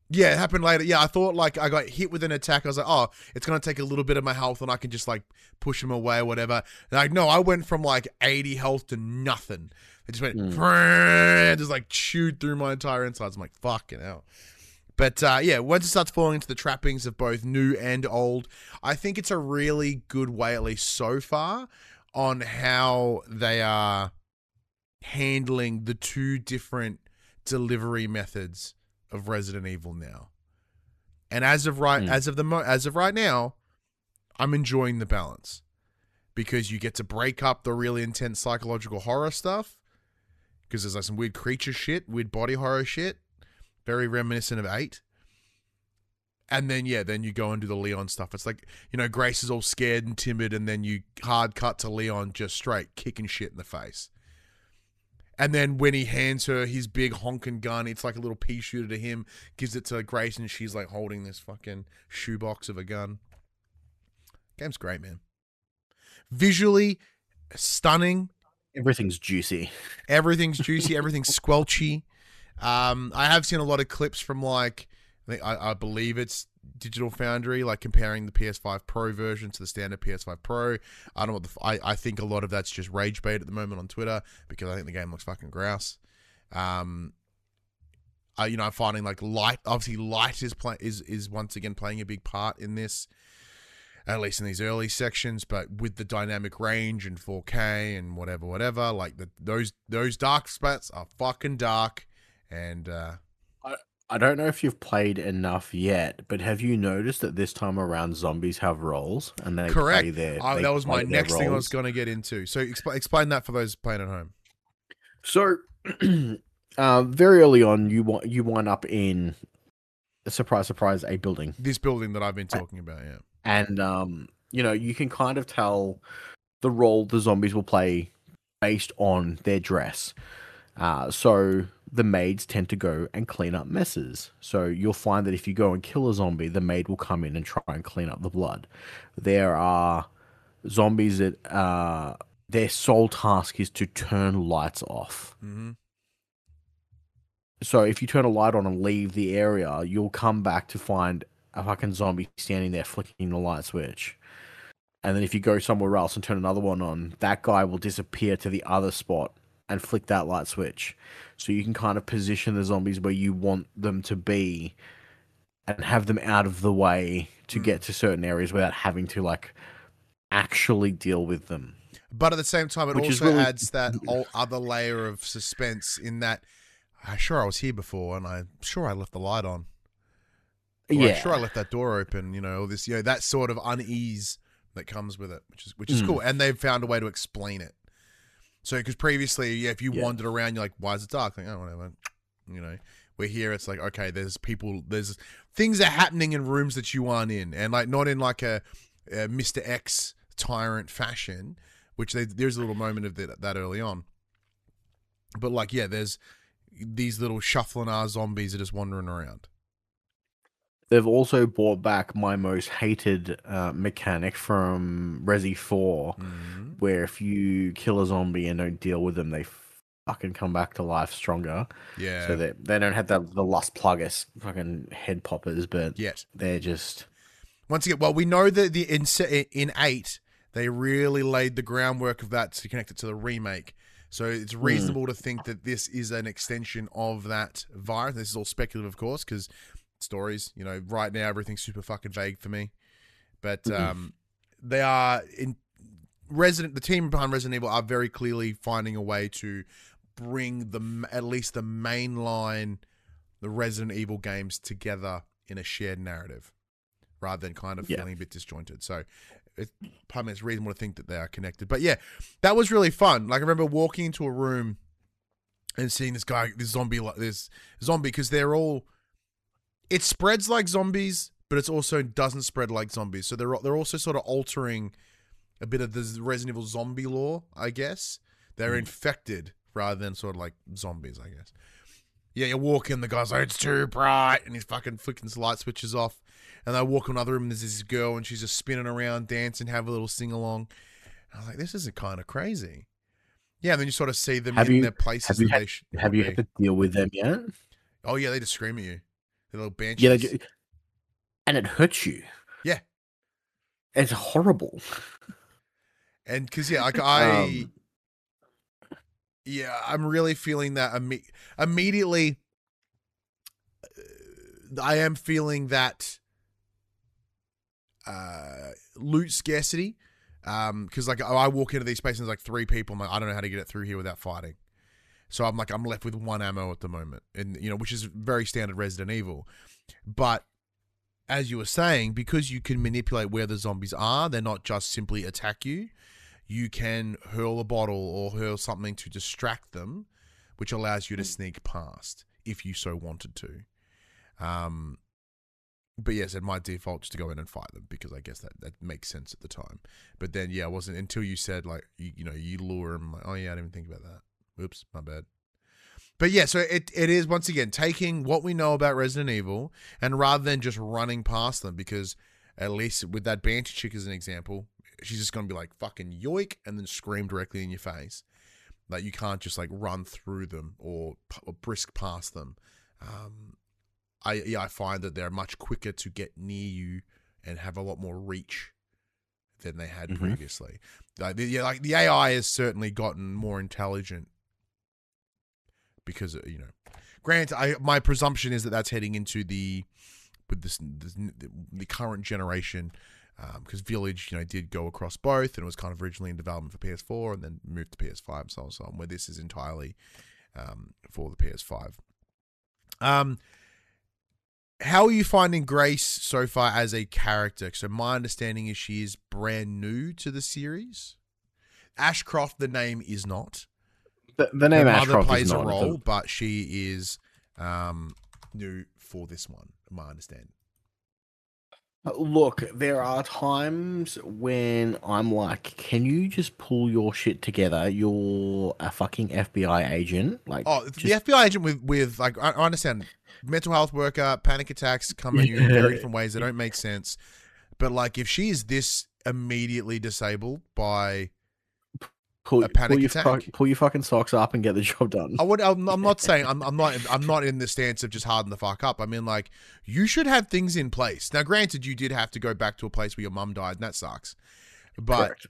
Yeah, it happened later. Yeah, I thought like I got hit with an attack. I was like, oh, it's going to take a little bit of my health and I can just like push him away or whatever. And like, no, I went from like eighty health to nothing. It just went, mm. just like chewed through my entire insides. I'm like, fucking hell. But uh, yeah, once it starts falling into the trappings of both new and old, I think it's a really good way, at least so far, on how they are handling the two different delivery methods of Resident Evil now. And as of right, mm. as of the mo- as of right now, I'm enjoying the balance because you get to break up the really intense psychological horror stuff because there's like some weird creature shit, weird body horror shit, very reminiscent of eight. And then yeah, then you go and do the Leon stuff. It's like, you know, Grace is all scared and timid, and then you hard cut to Leon just straight kicking shit in the face. And then when he hands her his big honking gun, it's like a little pea shooter to him, gives it to Grace, and she's like holding this fucking shoebox of a gun. Game's great, man. Visually stunning. Everything's juicy. Everything's juicy. Everything's squelchy. Um, I have seen a lot of clips from like, I, think, I, I believe it's Digital Foundry, like comparing the P S five Pro version to the standard P S five Pro. I don't know what the, I, I think a lot of that's just rage bait at the moment on Twitter because I think the game looks fucking grouse. Um, I, you know, I'm finding like light, obviously light is play, is is once again playing a big part in this, at least in these early sections. But with the dynamic range and four K and whatever, whatever, like the, those those dark spots are fucking dark, and. uh I- I don't know if you've played enough yet, but have you noticed that this time around zombies have roles and they Correct. play their uh, they that was my play their next thing I was roles? going to get into. So expl- explain that for those playing at home. So, uh, very early on, you wa- you wind up in surprise, surprise, a building, This building that I've been talking about, yeah. and um, you know you can kind of tell the role the zombies will play based on their dress. Uh, so the maids tend to go and clean up messes. So you'll find that if you go and kill a zombie, the maid will come in and try and clean up the blood. There are zombies that uh, their sole task is to turn lights off. Mm-hmm. So if you turn a light on and leave the area, you'll come back to find a fucking zombie standing there flicking the light switch. And then if you go somewhere else and turn another one on, that guy will disappear to the other spot and flick that light switch. So you can kind of position the zombies where you want them to be and have them out of the way to mm. get to certain areas without having to like actually deal with them. But at the same time, it Which also really... adds that whole other layer of suspense in that I'm sure I was here before and I'm sure I left the light on. Or yeah. I'm sure I left that door open, you know, all this, you know, that sort of unease that comes with it, which is which is mm. cool. And they've found a way to explain it. So, because previously, yeah, if you yeah. wandered around, you're like, why is it dark? Like, oh, whatever. You know, we're here. It's like, okay, there's people, there's things are happening in rooms that you aren't in. And like, not in like a, a Mister X tyrant fashion, which they, there's a little moment of that, that early on. But like, yeah, there's these little shuffling our zombies that are just wandering around. They've also brought back my most hated uh, mechanic from Resi four, mm-hmm. where if you kill a zombie and don't deal with them, they fucking come back to life stronger. Yeah. So they they don't have the, the lust pluggers fucking head poppers, but Yet. they're just... Once again, well, we know that the in, in eight, they really laid the groundwork of that to connect it to the remake. So it's reasonable mm. to think that this is an extension of that virus. This is all speculative, of course, because... stories, you know, right now everything's super fucking vague for me, but mm-hmm. um, they are in Resident. The team behind Resident Evil are very clearly finding a way to bring the at least the mainline, the Resident Evil games together in a shared narrative, rather than kind of yeah. feeling a bit disjointed. So, it, pardon me, it's reasonable to think that they are connected. But yeah, that was really fun. Like I remember walking into a room and seeing this guy, this zombie, this zombie, because they're all. It spreads like zombies, but it also doesn't spread like zombies. So they're they're also sort of altering a bit of the Resident Evil zombie lore, I guess. They're mm. infected rather than sort of like zombies, I guess. Yeah, you walk in, the guy's like, it's too bright, and he's fucking flicking his light switches off. And I walk in another room, and there's this girl, and she's just spinning around, dancing, have a little sing-along. And I was like, this is kind of crazy. Yeah, and then you sort of see them have in you, their places. Have you, that had, they sh- have you had to deal with them yet? Oh, yeah, they just scream at you. The little banshees. Yeah, they do. And it hurts you. Yeah. It's horrible. And because, yeah, like I, Um, yeah, I'm really feeling that imme- immediately. Uh, I am feeling that uh, loot scarcity. Um, because like I walk into these spaces, and there's like three people. I'm like, I don't know how to get it through here without fighting. So I'm like, I'm left with one ammo at the moment, and you know, which is very standard Resident Evil. But as you were saying, because you can manipulate where the zombies are, they're not just simply attack you. You can hurl a bottle or hurl something to distract them, which allows you to sneak past if you so wanted to. Um, but yes, it might default just to go in and fight them because I guess that, that makes sense at the time. But then, yeah, it wasn't until you said, like, you, you know, you lure them, like, oh, yeah, I didn't even think about that. Oops, my bad. But yeah, so it, it is, once again, taking what we know about Resident Evil and rather than just running past them, because at least with that Banshee chick as an example, she's just going to be like, fucking yoik, and then scream directly in your face. Like, you can't just, like, run through them or, or brisk past them. Um... I yeah, I find that they're much quicker to get near you and have a lot more reach than they had mm-hmm. previously. Like the, yeah, like the A I has certainly gotten more intelligent because you know. Granted, I my presumption is that that's heading into the with this, this the current generation because um, Village, you know, did go across both and it was kind of originally in development for P S four and then moved to P S five and so on and so on. Where this is entirely um, for the P S five. Um. How are you finding Grace so far as a character? So my understanding is she is brand new to the series. Ashcroft, the name is not. The, the name Her Ashcroft mother plays is a not, role, but she is um, new for this one, my understanding. Look, there are times when I'm like, can you just pull your shit together? You're a fucking F B I agent. Like, oh, just... the F B I agent with, with like, I, I understand mental health worker, panic attacks come at you in very different ways. They don't make sense. But like, if she is this immediately disabled by pull, a panic pull your, attack, fu- pull your fucking socks up and get the job done. I would. I'm, I'm not saying I'm, I'm not. I'm not in the stance of just harden the fuck up. I mean, like, you should have things in place. Now, granted, you did have to go back to a place where your mum died, and that sucks. But Correct.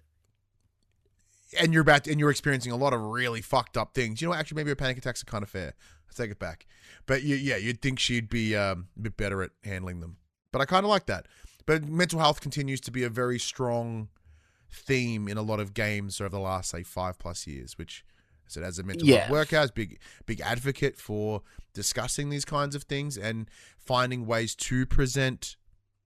and you're about to, and you're experiencing a lot of really fucked up things. You know, actually, maybe a panic attacks are kind of fair. Let's take it back. But you, yeah, you'd think she'd be um, a bit better at handling them. But I kind of like that. But mental health continues to be a very strong theme in a lot of games over the last, say, five plus years, which I said as a mental yeah. health worker, as big big advocate for discussing these kinds of things and finding ways to present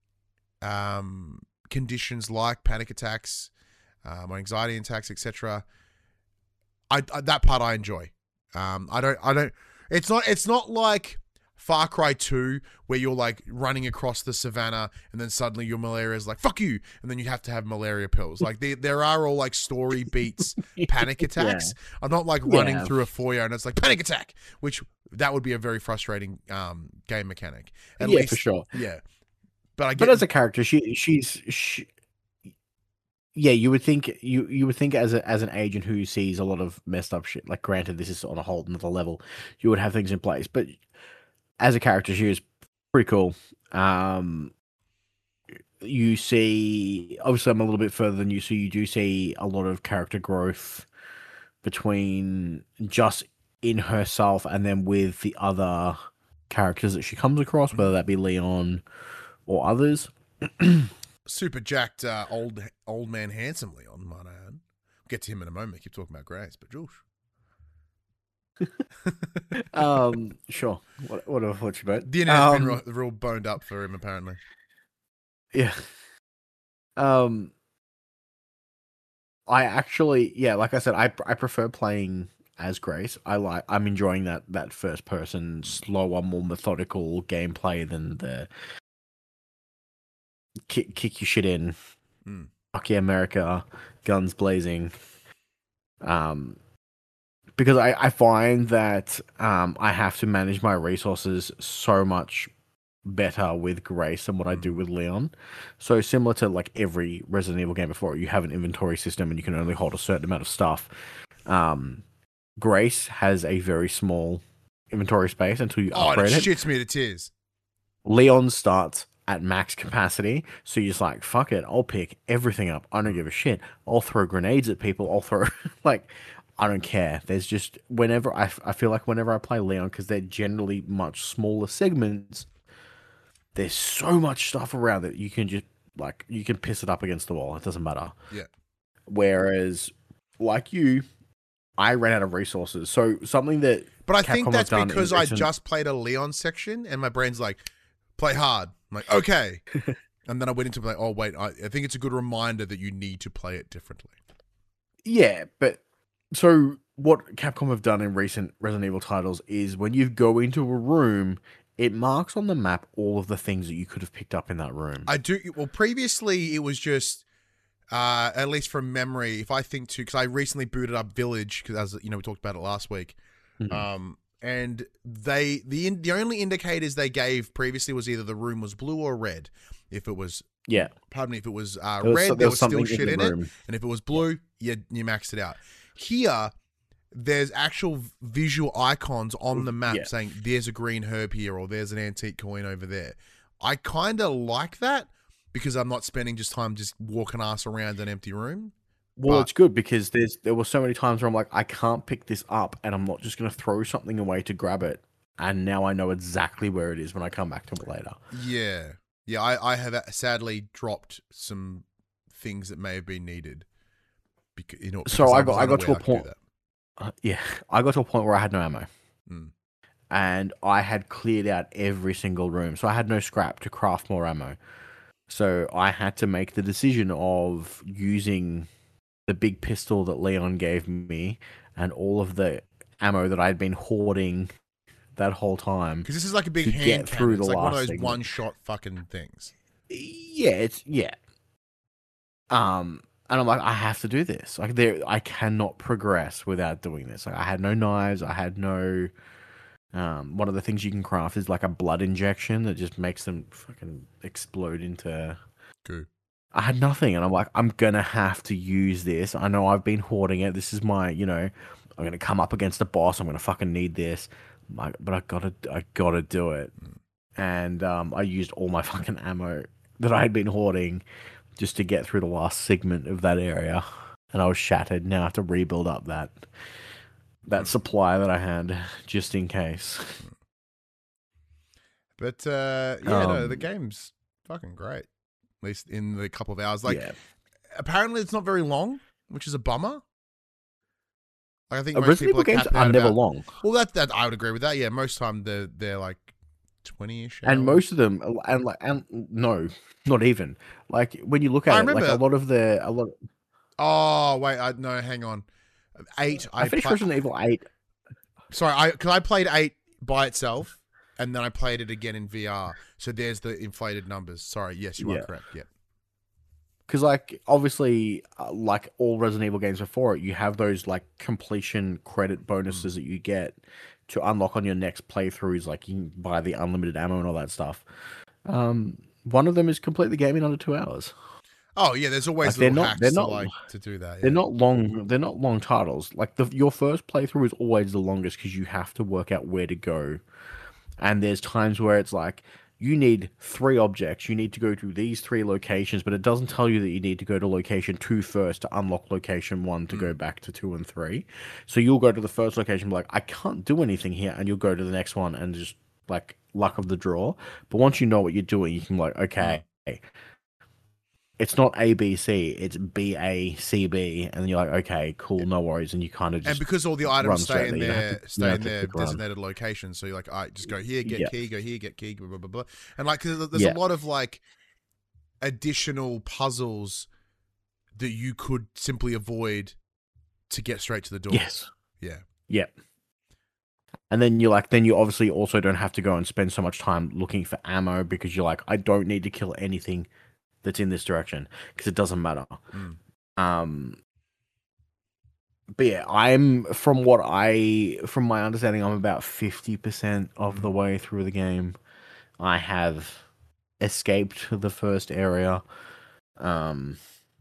um, conditions like panic attacks, um, or anxiety attacks, et cetera. I, I that part I enjoy. Um, I don't. I don't. It's not. It's not like Far Cry two, where you're like running across the savannah and then suddenly your malaria is like, fuck you. And then you have to have malaria pills. Like there, there are all like story beats, panic attacks. Yeah. I'm not like running yeah. through a foyer and it's like panic attack, which that would be a very frustrating um, game mechanic. At yeah, least, for sure. Yeah. But I get, but as a character, she, she's, she, yeah, you would think you, you would think as a, as an agent who sees a lot of messed up shit, like granted, this is on a whole another level, you would have things in place, but as a character, she was pretty cool. Um, you see, obviously, I'm a little bit further than you, so you do see a lot of character growth between just in herself and then with the other characters that she comes across, whether that be Leon or others. Super jacked uh, old old man handsome Leon, might I add. We'll get to him in a moment. Keep talking about Grace, but Jules. um, sure. What what have I thought you about? The internet's um, been real, real boned up for him, apparently. Yeah. Um, I actually, yeah, like I said, I I prefer playing as Grace. I like, I'm enjoying that that first person, slower, more methodical gameplay than the kick kick your shit in, mm. fuck yeah, America, guns blazing. Um. Because I, I find that um, I have to manage my resources so much better with Grace than what I do with Leon. So similar to like every Resident Evil game before, you have an inventory system and you can only hold a certain amount of stuff. Um, Grace has a very small inventory space until you oh, upgrade it. it. Shits me to tears. Leon starts at max capacity, so you're just like, fuck it, I'll pick everything up. I don't give a shit. I'll throw grenades at people. I'll throw like, I don't care. There's just whenever I, I feel like whenever I play Leon, because they're generally much smaller segments, there's so much stuff around that you can just like you can piss it up against the wall. It doesn't matter. Yeah. Whereas, like you, I ran out of resources. So something that But I Capcom think that's have done because in I recent- just played a Leon section and my brain's like, play hard. I'm like, okay. And then I went into like, oh wait, I, I think it's a good reminder that you need to play it differently. Yeah, but so what Capcom have done in recent Resident Evil titles is when you go into a room, it marks on the map all of the things that you could have picked up in that room. I do. Well, previously it was just, uh, at least from memory, if I think to, because I recently booted up Village, because as you know, we talked about it last week. Mhm. Um, and they the in, the only indicators they gave previously was either the room was blue or red. If it was, yeah, pardon me, if it was, uh, There was red, so- there, there was, was still something shit in in, the it, room. and if it was blue, you you maxed it out. Here, there's actual visual icons on the map Yeah. saying there's a green herb here or there's an antique coin over there. I kind of like that because I'm not spending just time just walking ass around an empty room. Well, But- it's good because there's there were so many times where I'm like, I can't pick this up, and I'm not just going to throw something away to grab it. And now I know exactly where it is when I come back to it later. Yeah. Yeah, I, I have sadly dropped some things that may have been needed. Because, you know, So because I was got- I got to unaware a I could do point- that. Uh, yeah, I got to a point where I had no ammo. Mm. And I had cleared out every single room. So I had no scrap to craft more ammo. So I had to make the decision of using the big pistol that Leon gave me and all of the ammo that I'd been hoarding that whole time. Because this is like a big to hand get cannon. through It's the like one of last those segment. one-shot fucking things. Yeah, it's yeah. Um, and I'm like, I have to do this. Like, there, I cannot progress without doing this. Like, I had no knives. I had no. Um, one of the things you can craft is like a blood injection that just makes them fucking explode into. Goo. I had nothing, and I'm like, I'm gonna have to use this. I know I've been hoarding it. This is my, you know, I'm gonna come up against a boss. I'm gonna fucking need this, like, but I gotta, I gotta do it. And um, I used all my fucking ammo that I had been hoarding just to get through the last segment of that area, and I was shattered. Now I have to rebuild up that that supply that I had just in case. But, uh, yeah, no, the Um, game's fucking great. At least in the couple of hours. Like, yeah, apparently it's not very long, which is a bummer. Like, I think Uh, most Resident people Evil are games capped are out never about- long. Well, that that I would agree with that. Yeah, most time they're they're like twenty-ish. And hours. most of them, and like, and no, not even. Like when you look at I it, like a remember- lot of the, a lot. Oh wait, I no, hang on. Eight. I, I, finished pla- Resident Evil Eight. Sorry, I because I played eight by itself, and then I played it again in V R. So there's the inflated numbers. Sorry, yes, you Yeah. are correct. Yeah. Because, like, obviously, uh, like all Resident Evil games before it, you have those like completion credit bonuses that you get to unlock on your next playthroughs. Like you can buy the unlimited ammo and all that stuff. Um, one of them is complete the game in under two hours. Oh yeah, there's always Like, they're little not- hacks they're to not- like to do that. They're yeah. not long. They're not long titles. Like the your first playthrough is always the longest because you have to work out where to go. And there's times where it's like you need three objects. You need to go to these three locations, but it doesn't tell you that you need to go to location two first to unlock location one to go back to two and three. So you'll go to the first location, and be like, I can't do anything here, and you'll go to the next one and just like luck of the draw. But once you know what you're doing, you can be like, okay. It's not A B C, it's B A C B, and then you're like, okay, cool, no worries, and you kind of just And because all the run items straight stay in there. You don't have their to- you stay don't in have to their click around. designated locations, so you're like, all right, just go here, get Yeah. key, go here, get key, blah blah blah, blah. And like, 'cause there's Yeah. a lot of like additional puzzles that you could simply avoid to get straight to the door. Yes. Yeah. Yeah. And then you're like, then you obviously also don't have to go and spend so much time looking for ammo because you're like, I don't need to kill anything that's in this direction because it doesn't matter. Mm. Um, but yeah, I'm from what I, from my understanding, I'm about fifty percent of the way through the game. I have escaped the first area. Um,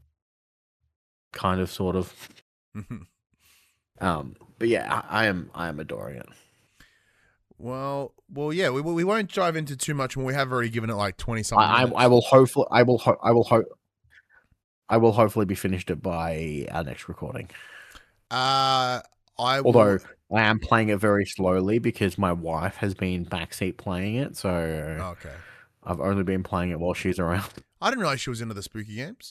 kind of, sort of. Um, but yeah, I, I am, I am adoring it. Well, well, yeah, we we won't dive into too much more. We have already given it like twenty something I, I minutes. I will hopefully I will ho- I will hope I will hopefully be finished it by our next recording. Uh, I Although will. I am playing it very slowly because my wife has been backseat playing it, so Okay. I've only been playing it while she's around. I didn't realize she was into the spooky games.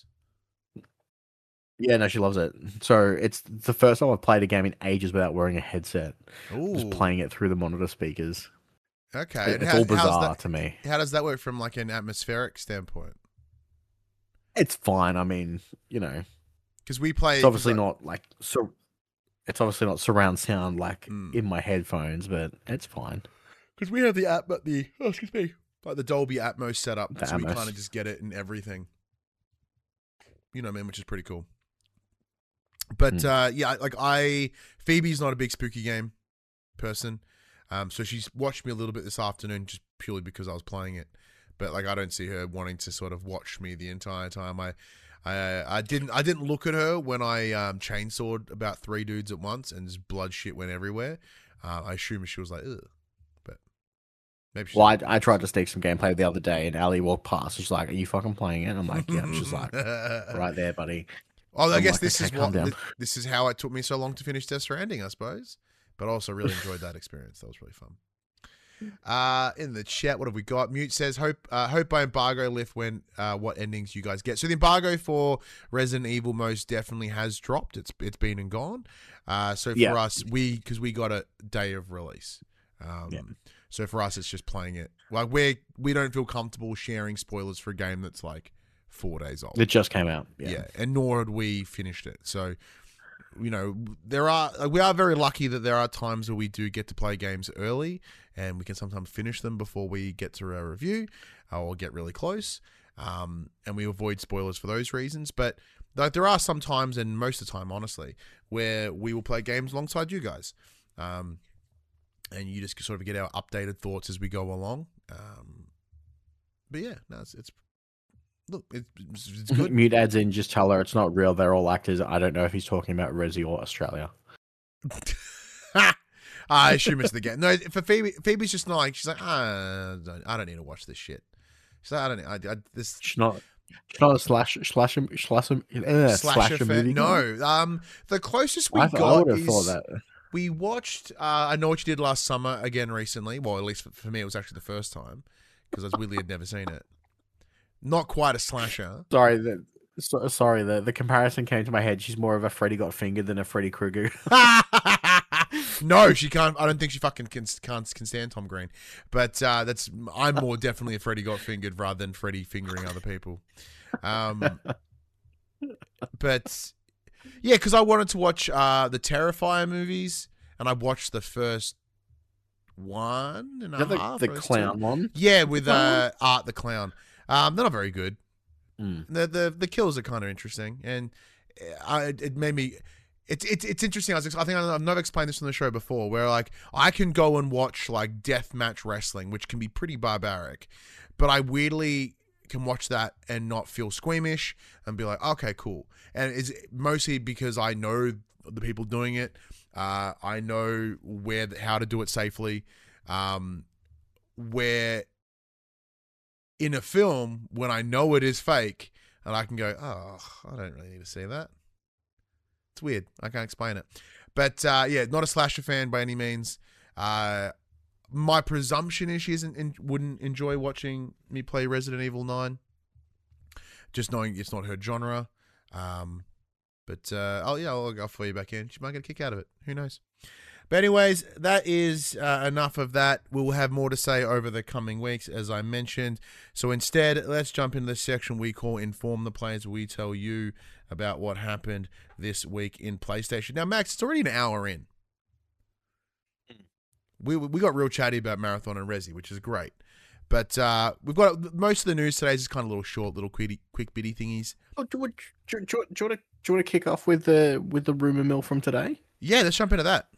Yeah, no, she loves it. So it's the first time I've played a game in ages without wearing a headset. Just Ooh. playing it through the monitor speakers. Okay. It- And it's how, all how's bizarre that, to me. how does that work from like an atmospheric standpoint? It's fine. I mean, you know, Because we play. it's 'cause obviously I- not like so. It's obviously not surround sound like Mm. in my headphones, but it's fine. Because we have the app, but the oh, excuse me, like the Dolby Atmos setup, The so we Atmos. kind of just get it in everything. You know what I mean? Which is pretty cool. But Mm. uh, yeah, like I, Phoebe's not a big spooky game person, um, so she's watched me a little bit this afternoon just purely because I was playing it. But like, I don't see her wanting to sort of watch me the entire time. I, I, I didn't, I didn't look at her when I um, chainsawed about three dudes at once and just blood shit went everywhere. Uh, I assume she was like, ugh. Maybe Well, I, I tried to sneak some gameplay the other day, and Ali walked past. She's like, "Are you fucking playing it?" I'm like, "Yeah." She's like, "Right there, buddy." Oh, I I'm guess like, this "Okay, is calm what down." thi- this is how it took me so long to finish Death Stranding, I suppose. But I also really enjoyed that experience. That was really fun. Uh, in the chat, what have we got? Mute says, "Hope uh, hope by embargo lift when uh, what endings you guys get." So the embargo for Resident Evil most definitely has dropped. It's it's been and gone. Uh, so for Yeah. us, we because we got a day of release. Um, Yeah. So for us, it's just playing it. Like we we don't feel comfortable sharing spoilers for a game that's like four days old. It just came out. Yeah. Yeah. And nor had we finished it. So, you know, there are like, we are very lucky that there are times where we do get to play games early, and we can sometimes finish them before we get to our review, uh, or get really close. Um, and we avoid spoilers for those reasons. But like there are some times, and most of the time, honestly, where we will play games alongside you guys. Um, and you just sort of get our updated thoughts as we go along. Um, but yeah, no, it's, it's look, it's, it's good. Mute adds in, just tell her it's not real. They're all actors. I don't know if he's talking about Resi or Australia. I assume it's the game. No, for Phoebe, Phoebe's just not like she's like, ah, I don't, I don't need to watch this shit. She's like, I don't. I, I this She's not. She's not a slash slash slash uh, slasher slasher fan. movie. guy. No, um, the closest we I, I got would have is thought that. we watched. Uh, I Know What You Did Last Summer again recently. Well, at least for, for me, it was actually the first time because I was weirdly had never seen it. Not quite a slasher. Sorry, the, so, sorry. The the comparison came to my head. She's more of a Freddy Got Fingered than a Freddy Krueger. No, she can't. I don't think she fucking can, can't can stand Tom Green. But uh, that's I'm more definitely a Freddy Got Fingered rather than Freddy fingering other people. Um, but yeah, because I wanted to watch uh, the Terrifier movies, and I watched the first one and a Is that half. the, the or two. clown one. Yeah, with uh, Art the Clown. Um, they're not very good. Mm. The the the kills are kind of interesting, and I, it made me. It's it's it's interesting. I, was, I think I've never explained this on the show before, where like I can go and watch like death match wrestling, which can be pretty barbaric, but I weirdly can watch that and not feel squeamish and be like, okay, cool. And it's mostly because I know the people doing it. Uh, I know where how to do it safely. Um, where in a film, when I know it is fake, and I can go, oh, I don't really need to see that. It's weird. I can't explain it. But uh, yeah, not a slasher fan by any means. Uh, my presumption is she isn't in, wouldn't enjoy watching me play Resident Evil nine. Just knowing it's not her genre. Um, but uh, oh yeah, I'll, I'll follow you back in. She might get a kick out of it. Who knows? But anyways, that is uh, enough of that. We'll have more to say over the coming weeks, as I mentioned. So instead, let's jump into the section we call Inform the Players. We tell you about what happened this week in PlayStation. Now, Max, it's already an hour in. We we got real chatty about Marathon and Resi, which is great. But uh, we've got most of the news today is just kind of little short, little quick, quick bitty thingies. Oh, do, you, do, you, do, you, do, you want to, do you want to kick off with the with the rumor mill from today? Yeah, let's jump into that.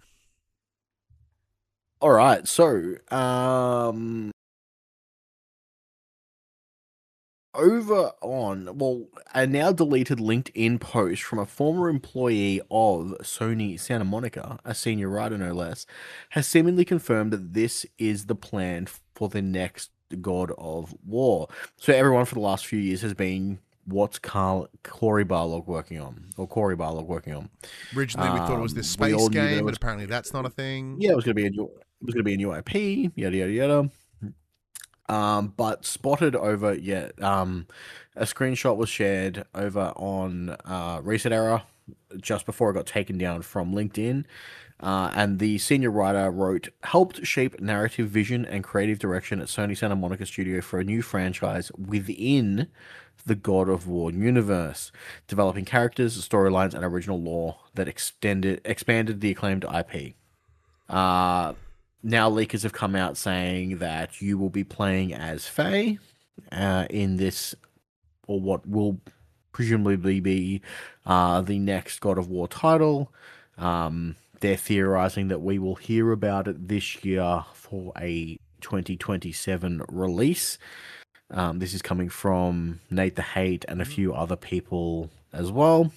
All right, so um, over on, well, a now deleted LinkedIn post from a former employee of Sony Santa Monica, a senior writer no less, has seemingly confirmed that this is the plan for the next God of War. So everyone for the last few years has been, what's Carl, Cory Barlog working on? Or Cory Barlog working on? Originally, we thought it was this Um, we space all knew that it game, but was- apparently that's not a thing. Yeah, it was going to be a new, it was going to be a new I P, yada yada yada. Um, but spotted over, yeah, um, a screenshot was shared over on uh, Reset Era just before it got taken down from LinkedIn. Uh, and the senior writer wrote, helped shape narrative vision and creative direction at Sony Santa Monica Studio for a new franchise within the God of War universe, developing characters, storylines, and original lore that extended expanded the acclaimed I P. Uh, now leakers have come out saying that you will be playing as Faye uh, in this, or what will presumably be uh, the next God of War title. Um, they're theorizing that we will hear about it this year for a twenty twenty-seven release. Um, this is coming from Nate the Hate and a few other people as well.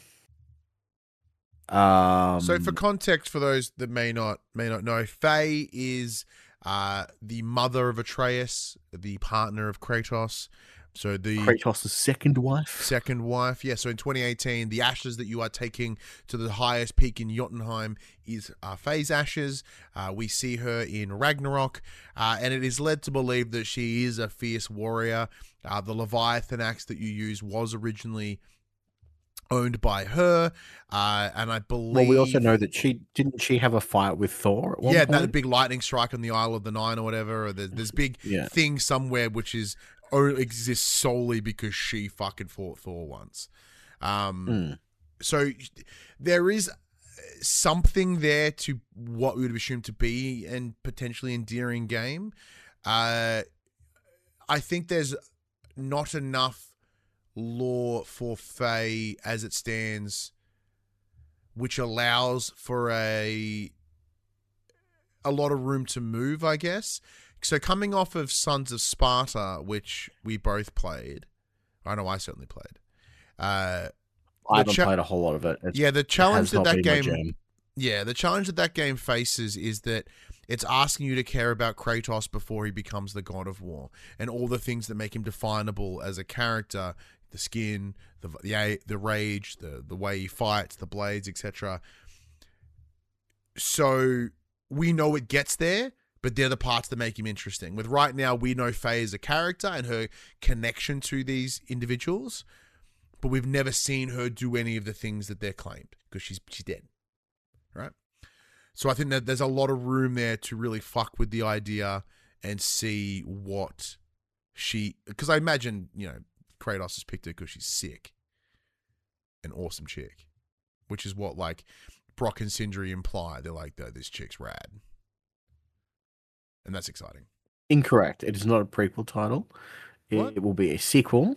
Um, So, for context, for those that may not may not know, Faye is uh, the mother of Atreus, the partner of Kratos. So the Kratos' second wife. second wife, yeah. So in twenty eighteen, the ashes that you are taking to the highest peak in Jotunheim is uh, Faye's ashes. Uh, we see her in Ragnarok, uh, and it is led to believe that she is a fierce warrior. Uh, the Leviathan axe that you use was originally owned by her, uh, and I believe. Well, we also know that she didn't. She have a fight with Thor. At one yeah, point? that big lightning strike on the Isle of the Nine or whatever. Or there's this big Yeah. thing somewhere which is only exists solely because she fucking fought Thor once. Um, Mm. So there is something there to what we would assume to be and potentially endearing game. Uh, I think there's not enough lore for Faye as it stands, which allows for a a lot of room to move, I guess. So coming off of Sons of Sparta, which we both played, I know I certainly played. Uh, I haven't cha- played a whole lot of it. It's, yeah, the it challenge has that not that been my game, jam. yeah, the challenge that that game faces is that it's asking you to care about Kratos before he becomes the God of War, and all the things that make him definable as a character: the skin, the the, the rage, the the way he fights, the blades, et cetera. So we know it gets there, but they're the parts that make him interesting. With right now, we know Faye as a character and her connection to these individuals, but we've never seen her do any of the things that they're claimed because she's she's dead, right? So I think that there's a lot of room there to really fuck with the idea and see what she... Because I imagine, you know, Kratos has picked her because she's sick. An awesome chick. Which is what, like, Brock and Sindri imply. They're like, this chick's rad. And that's exciting. Incorrect. It is not a prequel title. It, What? it will be a sequel.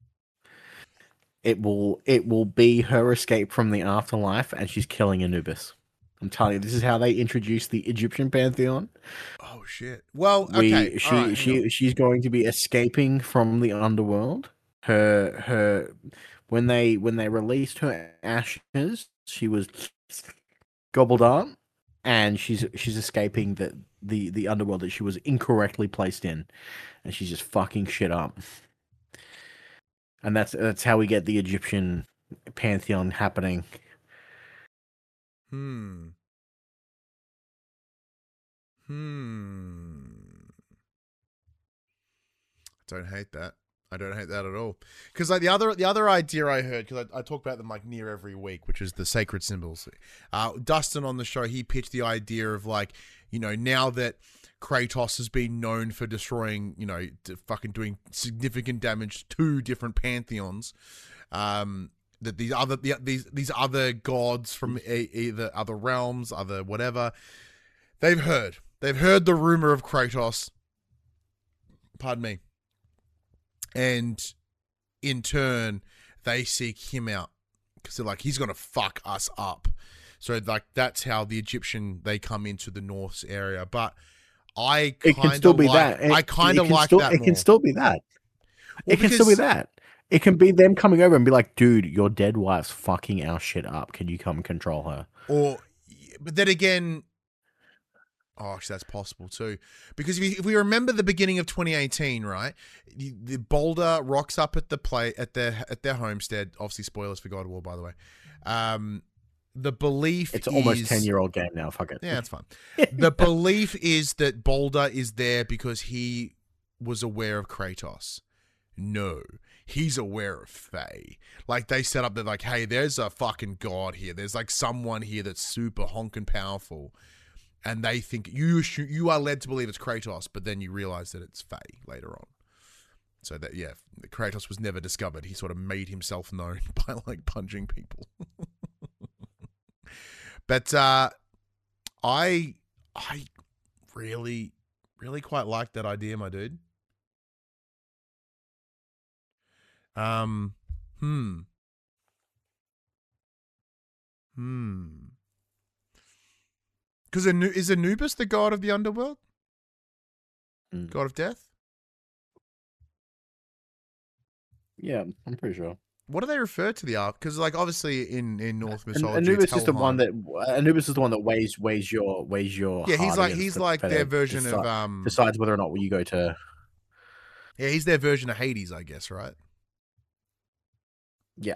It will it will be her escape from the afterlife, and she's killing Anubis. I'm telling you, this is how they introduce the Egyptian pantheon. Oh, shit. Well, okay. We, she all right, hang she on. she's going to be escaping from the underworld. Her her when they when they released her ashes, she was gobbled up, and she's she's escaping the, the, the underworld that she was incorrectly placed in, and she's just fucking shit up. And that's that's how we get the Egyptian pantheon happening. Hmm. Hmm. I don't hate that. I don't hate that at all. Because like the other the other idea I heard, because I, I talk about them like near every week, which is the sacred symbols. Uh, Dustin on the show, he pitched the idea of like, you know, now that Kratos has been known for destroying, you know, fucking doing significant damage to different pantheons, um, that these other the, these these other gods from e- either other realms, other whatever, they've heard they've heard the rumor of Kratos. Pardon me. And in turn, they seek him out because they're like, he's gonna fuck us up. So like that's how the Egyptian they come into the Norse area. But I It can kind still of be like that. It- I kind it of can like still, that It more. can still be that. Well, it can still be because- that. It can be them coming over and be like, dude, your dead wife's fucking our shit up. Can you come and control her? Or, but then again, oh, actually, that's possible too. Because if, you, if we remember the beginning of twenty eighteen, right, the, the Boulder rocks up at the play at their at their homestead. Obviously, spoilers for God of War, by the way. Um, the belief it's is, almost ten year old game now. Fuck it. Yeah, that's fine. The belief is that Boulder is there because he was aware of Kratos. No, he's aware of Faye. Like, they set up that, like, hey, there's a fucking god here. There's like someone here that's super honking powerful. And they think you you are led to believe it's Kratos, but then you realize that it's Faye later on. So that, yeah, Kratos was never discovered. He sort of made himself known by, like, punching people. But uh, I I really, really quite like that idea, my dude. Um, hmm. Hmm. Because is Anubis the god of the underworld? Mm. God of death? Yeah, I'm pretty sure. What do they refer to the ark? Because, like, obviously in, in Norse mythology, Anubis it's is the one Helheim. that Anubis is the one that weighs weighs your weighs your. Yeah, he's heart like against he's the like their feather, version deci- of um. decides whether or not you go to. Yeah, he's their version of Hades, I guess, right? Yeah.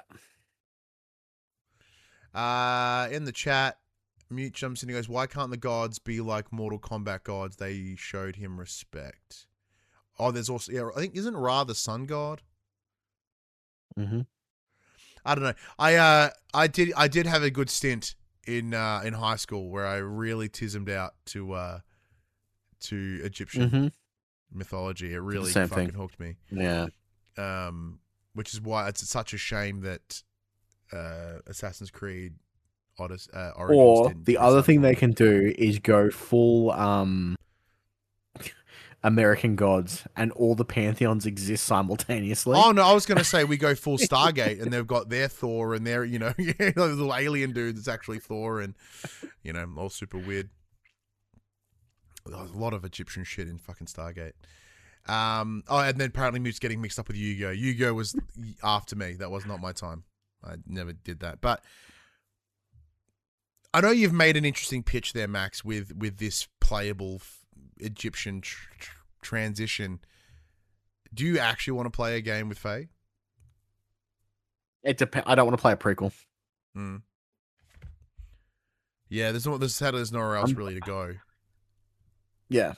Uh, in the chat, Mute jumps in and goes, "Why can't the gods be like Mortal Kombat gods? They showed him respect." Oh, there's also, yeah, I think, isn't Ra the sun god? Mm-hmm. I don't know. I uh I did I did have a good stint in uh in high school where I really tismed out to uh to Egyptian Mm-hmm. mythology. It really same fucking thing. hooked me. Yeah. Um, which is why it's such a shame that uh Assassin's Creed Odyssey, uh, Origins Or didn't the get other something thing like they that. can do is go full um American gods, and all the pantheons exist simultaneously. Oh no, I was gonna say we go full Stargate, and they've got their Thor and their, you know, the little alien dude that's actually Thor, and you know, all super weird. There's a lot of Egyptian shit in fucking Stargate. Um, oh, and then apparently Mute's getting mixed up with Yu-Gi-Oh. Yu-Gi-Oh was after me. That was not my time. I never did that. But I know you've made an interesting pitch there, Max, with with this playable Egyptian tr- tr- transition. Do you actually want to play a game with Faye? It depends. I don't want to play a prequel. Mm. Yeah, there's no, there's, there's nowhere else I'm, really to go. Yeah.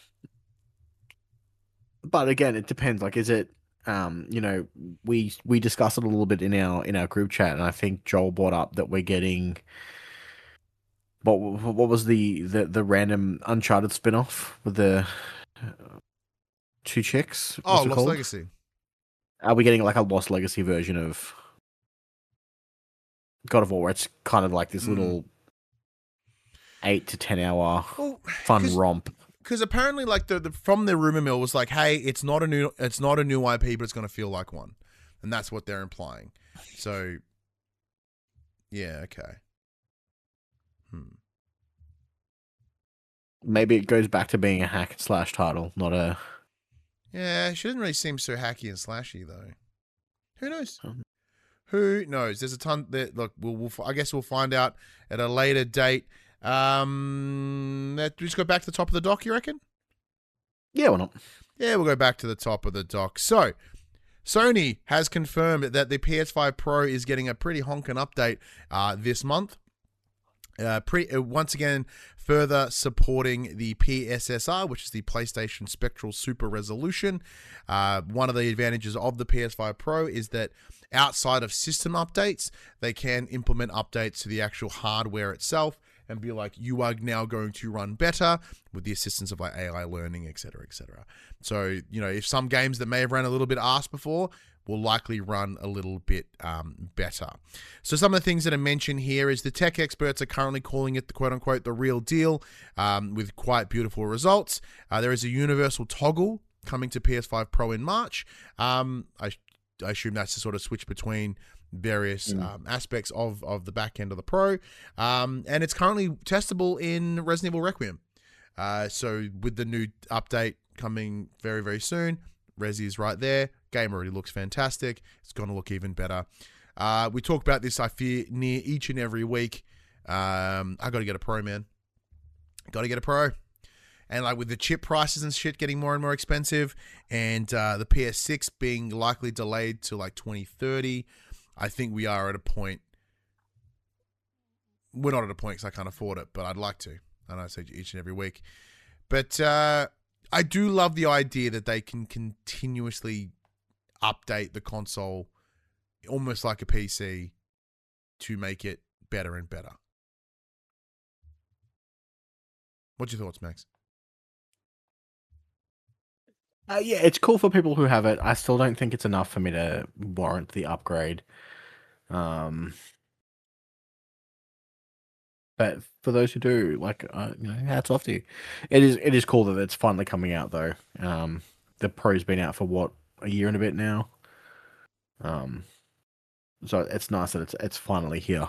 But again, it depends. Like, is it, um, you know, we we discussed it a little bit in our in our group chat, and I think Joel brought up that we're getting. What what was the the, the random Uncharted spin-off with the uh, two chicks? Oh, What's it Lost called? Legacy. Are we getting like a Lost Legacy version of God of War? Where it's kind of like this Mm. little eight to ten hour Well, fun romp. Because apparently, like the, the from the rumor mill was like, hey, it's not a new it's not a new I P, but it's going to feel like one, and that's what they're implying. So, yeah, okay. Hmm. Maybe it goes back to being a hack and slash title, not a. Yeah, she doesn't really seem so hacky and slashy though. Who knows? Um, Who knows? There's a ton that look. We'll, we'll I guess we'll find out at a later date. Um, that we just go back to the top of the dock. You reckon? Yeah, why not? Yeah, we'll go back to the top of the dock. So, Sony has confirmed that the P S five Pro is getting a pretty honking update uh, this month. Uh, pre- uh, once again, further supporting the P S S R, which is the PlayStation Spectral Super Resolution. Uh, one of the advantages of the P S five Pro is that outside of system updates, they can implement updates to the actual hardware itself and be like, you are now going to run better with the assistance of like A I learning, et cetera, et cetera. So, you know, if some games that may have run a little bit arse before will likely run a little bit um, better. So some of the things that are mentioned here is the tech experts are currently calling it the quote-unquote the real deal um, with quite beautiful results. Uh, there is a universal toggle coming to P S five Pro in March. Um, I, I assume that's to sort of switch between various mm. um, aspects of, of the back end of the Pro. Um, and it's currently testable in Resident Evil Requiem. Uh, so with the new update coming very, very soon, Resi is right there. game already looks fantastic. It's going to look even better. Uh, we talk about this, I fear, near each and every week. Um, I got to get a Pro, man. Got to get a Pro. And like with the chip prices and shit getting more and more expensive, and uh, the P S six being likely delayed to like twenty thirty, I think we are at a point. We're not at a point because I can't afford it, but I'd like to. I know I say each and every week. But uh, I do love the idea that they can continuously update the console almost like a P C to make it better and better. What's your thoughts, Max? Uh, yeah, it's cool for people who have it. I still don't think it's enough for me to warrant the upgrade. Um, but for those who do, like, uh, you know, hats off to you. It is it is cool that it's finally coming out, though. Um, the Pro's been out for what, a year and a bit now. Um, so it's nice that it's it's finally here.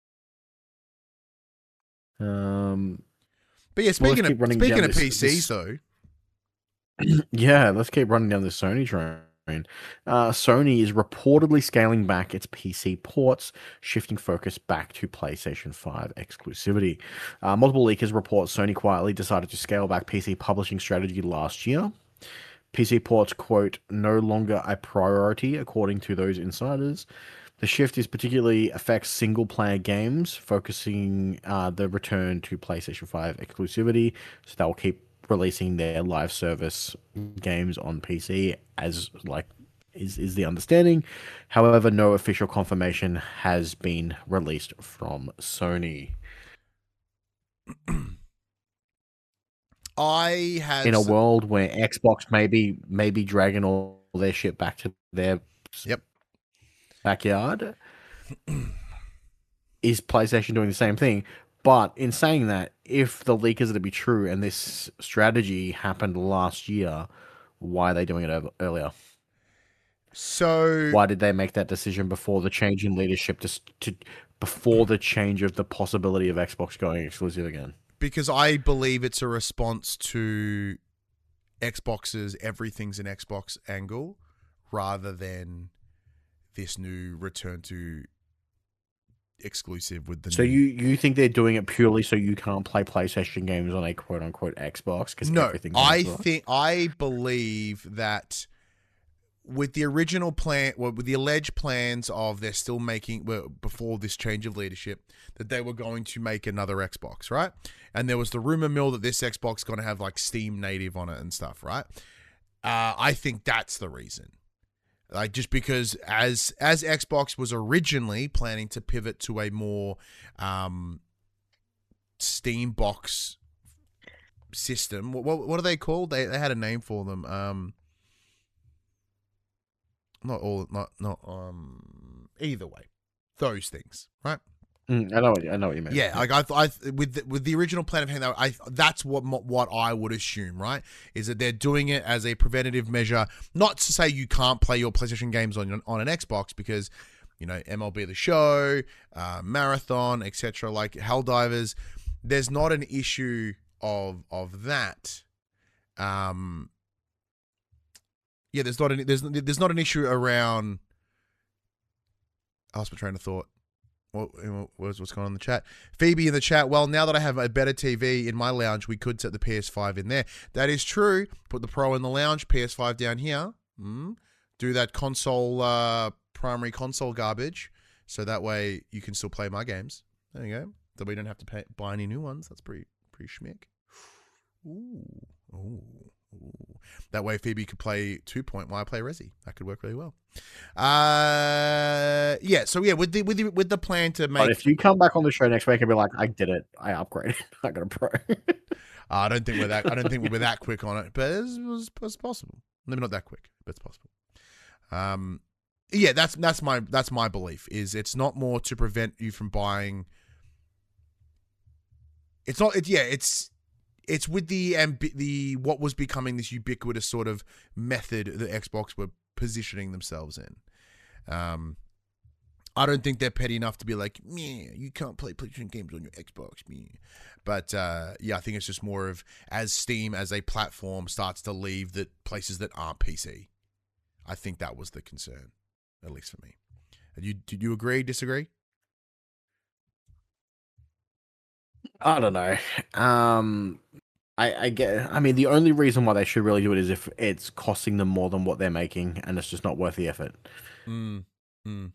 Um, but yeah, speaking well, of speaking of this, P Cs this, though, yeah, let's keep running down the Sony train. Uh, Sony is reportedly scaling back its P C ports, shifting focus back to PlayStation five exclusivity. Uh, multiple leakers report Sony quietly decided to scale back P C publishing strategy last year. P C ports, quote, no longer a priority, according to those insiders. The shift is particularly affects single-player games, focusing uh, the return to PlayStation five exclusivity, so they'll keep releasing their live service games on P C as like is is the understanding. However, no official confirmation has been released from Sony. I have in a world where Xbox may be maybe dragging all their shit back to their yep backyard, is PlayStation doing the same thing? But in saying that, if the leakers are to be true and this strategy happened last year, why are they doing it earlier? So why did they make that decision before the change in leadership to, to before the change of the possibility of Xbox going exclusive again? Because I believe it's a response to Xbox's everything's an Xbox angle rather than this new return to exclusive with the so new... you you think they're doing it purely so you can't play PlayStation games on a quote unquote Xbox? Because no, everything's I Xbox? think I believe that with the original plan, well, with the alleged plans of they're still making well, before this change of leadership, that they were going to make another Xbox, right? And there was the rumor mill that this Xbox is going to have like Steam native on it and stuff, right? Uh, I think that's the reason. Like just because as as Xbox was originally planning to pivot to a more um, Steam box system, what, what what are they called? They they had a name for them. Um, not all, not not um. Either way, those things, right? Mm, I know what I know what you mean. Yeah, like I, I with the, with the original plan of having that, I that's what what I would assume, right? Is that they're doing it as a preventative measure, not to say you can't play your PlayStation games on on an Xbox because, you know, M L B The Show, uh, Marathon, et cetera. Like Helldivers, there's not an issue of of that. Um, yeah, there's not an there's there's not an issue around. I lost my train of thought. What, what's going on in the chat? Phoebe in the chat. Well, now that I have a better T V in my lounge, we could set the P S five in there. That is true. Put the Pro in the lounge, P S five down here. Mm. Do that console, uh, primary console garbage, so that way you can still play my games. There you go. So we don't have to pay, buy any new ones. That's pretty pretty schmick. Ooh, ooh. Ooh. That way Phoebe could play Two Point while I play Resi. That could work really well. Uh, yeah. So yeah, with the with the with the plan to make. But if you come back on the show next week and be like, "I did it, I upgraded, I got a Pro." uh, I don't think we're that. I don't think we're that quick on it, but it's, it's, it's possible. Maybe not that quick, but it's possible. Um, yeah, that's that's my that's my belief. Is it's not more to prevent you from buying. It's not. It's yeah. It's. It's with the ambi- the what was becoming this ubiquitous sort of method that Xbox were positioning themselves in. Um, I don't think they're petty enough to be like, meh, you can't play PlayStation games on your Xbox, meh. But uh, yeah, I think it's just more of as Steam as a platform starts to leave the places that aren't P C. I think that was the concern, at least for me. Did you, did you agree, disagree? I don't know. Um, I, I get. I mean, the only reason why they should really do it is if it's costing them more than what they're making, and it's just not worth the effort. Mm. Mm.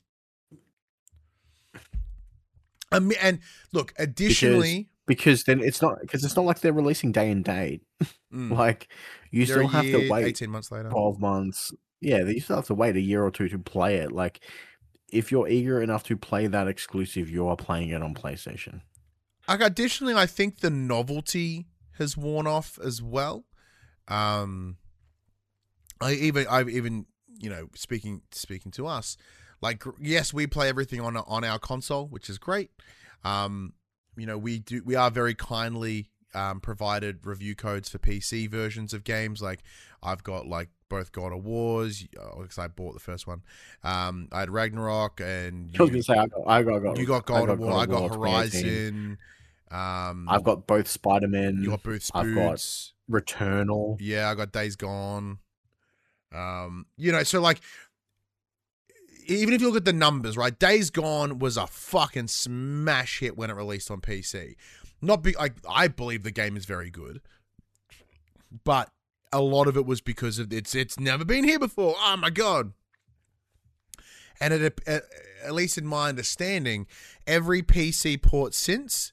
I mean, and look, additionally, because, because then it's not because it's not like they're releasing day and date. mm, Like you they're a still have to year, wait eighteen months later. twelve months. Yeah, you still have to wait a year or two to play it. Like if you're eager enough to play that exclusive, you are playing it on PlayStation. Like, additionally, I think the novelty has worn off as well. Um, I even, I've even, you know, speaking speaking to us, like, yes, we play everything on on our console, which is great. Um, you know, we do, we are very kindly um, provided review codes for P C versions of games. Like, I've got like both God of Wars, because I bought the first one. Um, I had Ragnarok, and you, I was gonna say I got I got, got you got God, I got of War, I got twenty eighteen. Horizon. Um, I've got both Spider-Man. You got Boots I've got Boots. Returnal. Yeah, I got Days Gone. Um, you know, so like, even if you look at the numbers, right? Days Gone was a fucking smash hit when it released on P C. Not be like, I believe the game is very good, but a lot of it was because of it's it's never been here before. Oh my god! And at, at, at least in my understanding, every P C port since,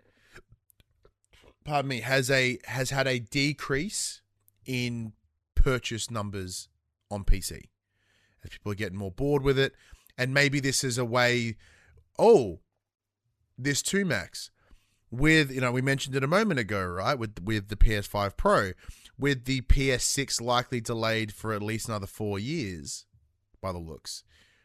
pardon me, has a has had a decrease in purchase numbers on P C. As people are getting more bored with it. And maybe this is a way, oh, this too, Max, with, you know, we mentioned it a moment ago, right, with with the P S five Pro, with the P S six likely delayed for at least another four years, by the looks.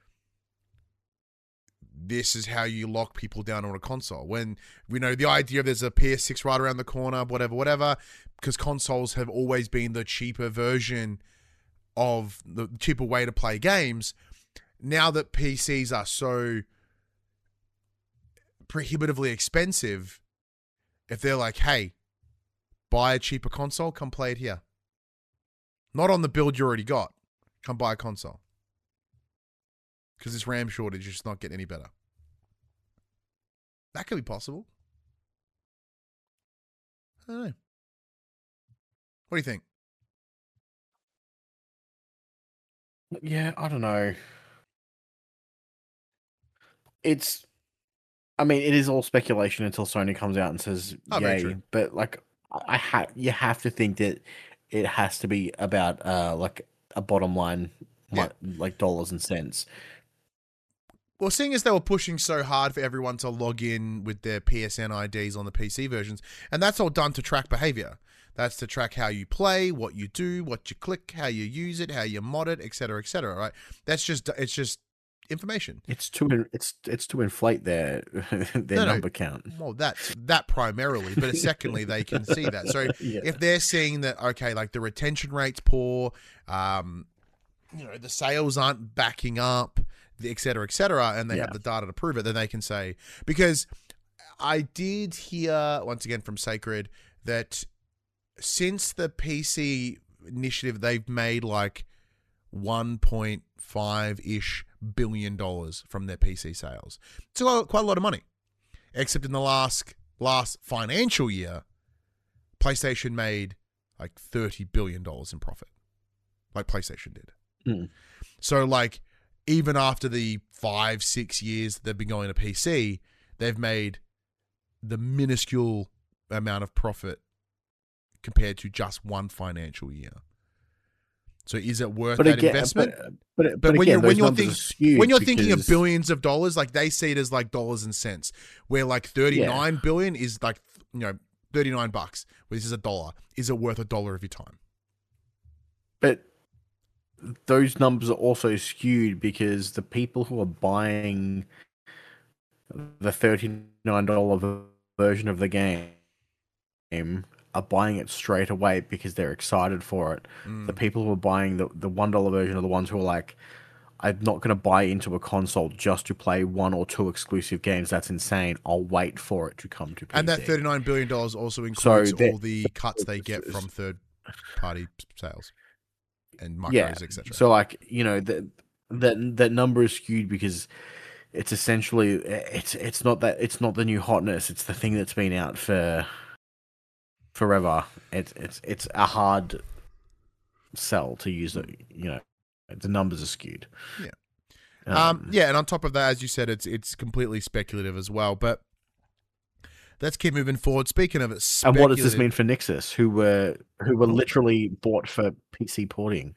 This is how you lock people down on a console. When, you know, the idea of there's a P S six right around the corner, whatever, whatever, because consoles have always been the cheaper version of the cheaper way to play games. Now that P Cs are so prohibitively expensive, if they're like, hey, buy a cheaper console, come play it here. Not on the build you already got. Come buy a console. Because this RAM shortage is just not getting any better. That could be possible. I don't know. What do you think? Yeah, I don't know. It's, I mean, it is all speculation until Sony comes out and says Oh, very yay. true. But like, I have you have to think that it has to be about uh like a bottom line, Yeah. like dollars and cents. Well, seeing as they were pushing so hard for everyone to log in with their P S N I Ds on the P C versions, and that's all done to track behavior. That's to track how you play, what you do, what you click, how you use it, how you mod it, et cetera, et cetera, right? That's just, it's just information. It's to it's it's to inflate their their No, no. number count. Well, that's that primarily, but secondly, they can see that. So Yeah. if they're seeing that, okay, like the retention rate's poor, um, you know, the sales aren't backing up, et cetera, et cetera, and they Yeah. have the data to prove it, then they can say, because I did hear, once again from Sacred, that since the P C initiative, they've made like one point five-ish billion dollars from their P C sales. It's a lot, quite a lot of money. Except in the last last financial year, PlayStation made like thirty billion dollars in profit. Like PlayStation did. Mm. So like, even after the five, six years that they've been going to P C, they've made the minuscule amount of profit compared to just one financial year. So is it worth But that again, investment? but, but, But, but when again, you're when those you're numbers think, are skewed when you're thinking of because- billions of dollars, like they see it as like dollars and cents, where like thirty-nine billion is like, you know, thirty-nine bucks. Where this is a dollar. Is it worth a dollar of your time? But those numbers are also skewed because the people who are buying the thirty-nine dollar version of the game are buying it straight away because they're excited for it. Mm. The people who are buying the, the one dollar version are the ones who are like, I'm not going to buy into a console just to play one or two exclusive games. That's insane. I'll wait for it to come to P C. And that thirty-nine billion dollars also includes So that- all the cuts they get from third-party sales. and macros, Yeah. et cetera. So, like, you know, that that that number is skewed because it's essentially it's it's not that it's not the new hotness. It's the thing that's been out for forever. It's it's it's a hard sell to use it. You know, the numbers are skewed. Yeah. Um, Um, yeah, and on top of that, as you said, it's it's completely speculative as well. But let's keep moving forward. Speaking of it, and what does this mean for Nixxes, who were who were literally bought for P C porting?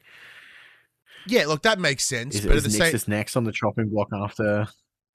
Yeah, look, that makes sense. Is, but is at the Nixxes same, next on the chopping block after?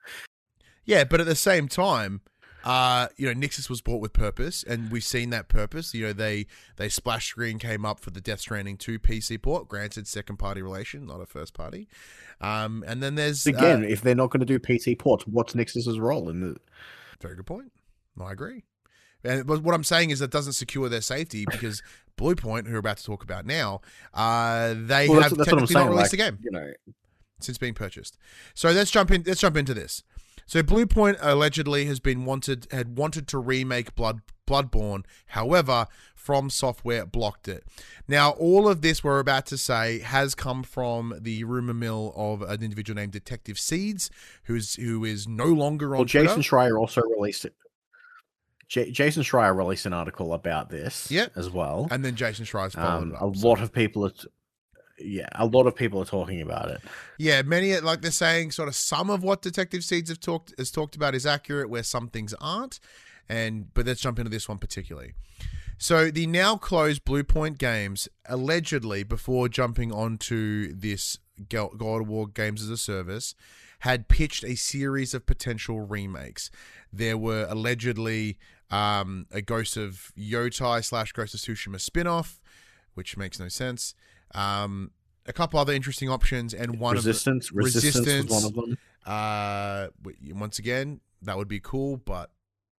yeah, but at the same time, uh, you know, Nixxes was bought with purpose, and we've seen that purpose. You know, they they splash screen came up for the Death Stranding two P C port. Granted, second party relation, not a first party. Um, and then there's Again, uh, if they're not going to do P C ports, what's Nixxes' role in the? very good point. I agree. And but what I'm saying is that doesn't secure their safety because Bluepoint, who we're about to talk about now, uh, they Well, have that's, that's what I'm technically saying. not released Like, the game you know, since being purchased. So let's jump in. Let's jump into this. So Bluepoint allegedly has been wanted had wanted to remake Blood Bloodborne. However, From Software blocked it. Now, all of this we're about to say has come from the rumor mill of an individual named Detective Seeds, who's who is no longer on well, Jason Twitter. Schreier also released it. J- Jason Schreier released an article about this, Yep. as well. And then Jason Schreier's followed Um, it a up. so- lot of people, are t- yeah, a lot of people are talking about it. Yeah, many like they're saying sort of some of what Detective Seeds have talked has talked about is accurate, where some things aren't. And but let's jump into this one particularly. So the now closed Bluepoint Games allegedly, before jumping onto this God of War Games as a Service, had pitched a series of potential remakes. There were allegedly um, a Ghost of Yotai slash Ghost of Tsushima spinoff, which makes no sense. Um, a couple other interesting options, and one Resistance, of the, Resistance, Resistance was one of them. Uh, once again, that would be cool, but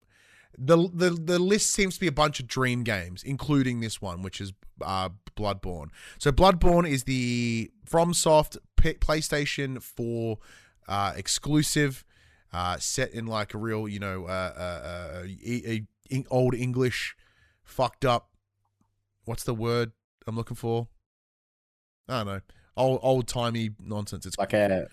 the the the list seems to be a bunch of dream games, including this one, which is uh, Bloodborne. So Bloodborne is the FromSoft P- PlayStation four uh, exclusive, uh, set in like a real, you know, uh, uh, uh, a, a old English, fucked up. What's the word I'm looking for? I don't know. Old old timey nonsense. It's Like a.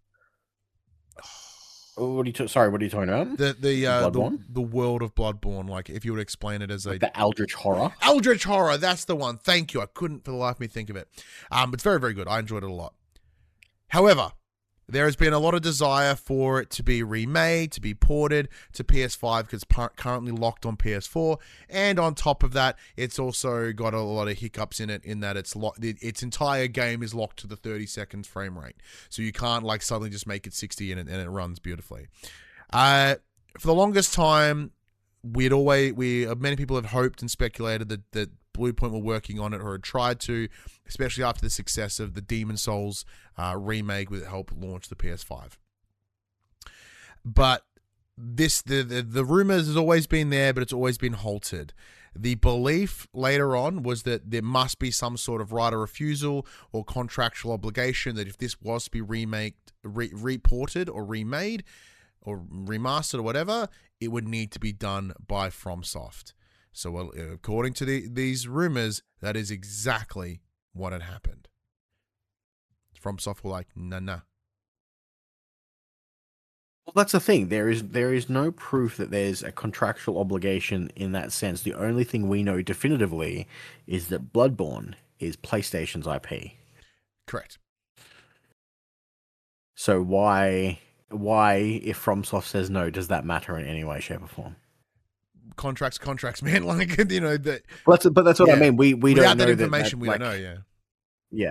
What are you? Ta- sorry, what are you talking about? the the uh, the, Bloodborne? the world of Bloodborne. Like if you would explain it as a Like the Eldritch horror. Eldritch horror. That's the one. Thank you. I couldn't for the life of me think of it. Um, it's very very good. I enjoyed it a lot. However, there has been a lot of desire for it to be remade, to be ported to P S five because it's par- currently locked on P S four. And on top of that, it's also got a lot of hiccups in it in that it's lo- its entire game is locked to the thirty seconds frame rate. So you can't like suddenly just make it sixty and it, and it runs beautifully. Uh, for the longest time, we'd always, we many people have hoped and speculated that, that Bluepoint were working on it or had tried to, especially after the success of the Demon Souls uh, remake with help launch the P S five. But this the, the the rumors has always been there, but it's always been halted. The belief later on was that there must be some sort of right of refusal or contractual obligation that if this was to be remade, re- reported or remade or remastered or whatever, it would need to be done by FromSoft. So, well, according to the, these rumors, that is exactly what had happened. FromSoft were like, nah, nah. Well, that's the thing. There is there is no proof that there's a contractual obligation in that sense. The only thing we know definitively is that Bloodborne is PlayStation's I P. Correct. So why why if FromSoft says no, does that matter in any way, shape, or form? Contracts, contracts, man. Like, you know, that. But that's, but that's what Yeah. I mean. We we Without don't know that information, that, we like, don't know, yeah. Yeah.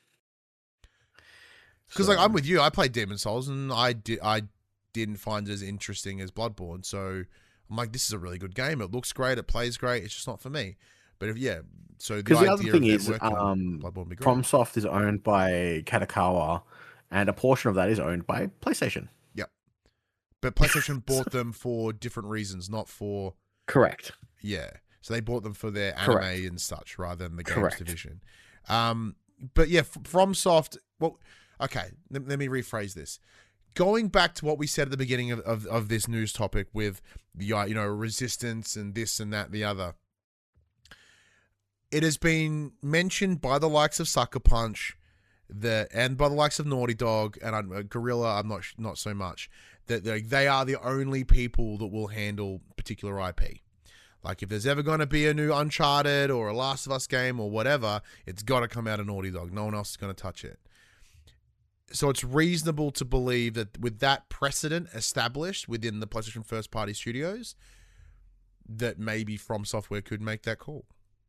Because, So- like, I'm with you. I played Demon Souls, and I, di- I didn't find it as interesting as Bloodborne. So, I'm like, this is a really good game. It looks great. It plays great. It's just not for me. But, if yeah, so the Because the idea other thing of is, them working on um, Bloodborne would be great. FromSoft is owned by Kadokawa, and a portion of that is owned by PlayStation. But PlayStation bought them for different reasons, not for... Correct. Yeah. So they bought them for their anime Correct. and such rather than the games Correct. division. Um, but yeah, f- FromSoft... Well, okay, let, let me rephrase this. Going back to what we said at the beginning of, of, of this news topic with the uh, you know, resistance and this and that and the other. it has been mentioned by the likes of Sucker Punch, that and by the likes of Naughty Dog and uh, Gorilla. I'm not not so much that they, they are the only people that will handle particular I P. Like, if there's ever going to be a new Uncharted or a Last of Us game or whatever, it's got to come out of Naughty Dog. No one else is going to touch it. So it's reasonable to believe that with that precedent established within the PlayStation first-party studios, that maybe From Software could make that call.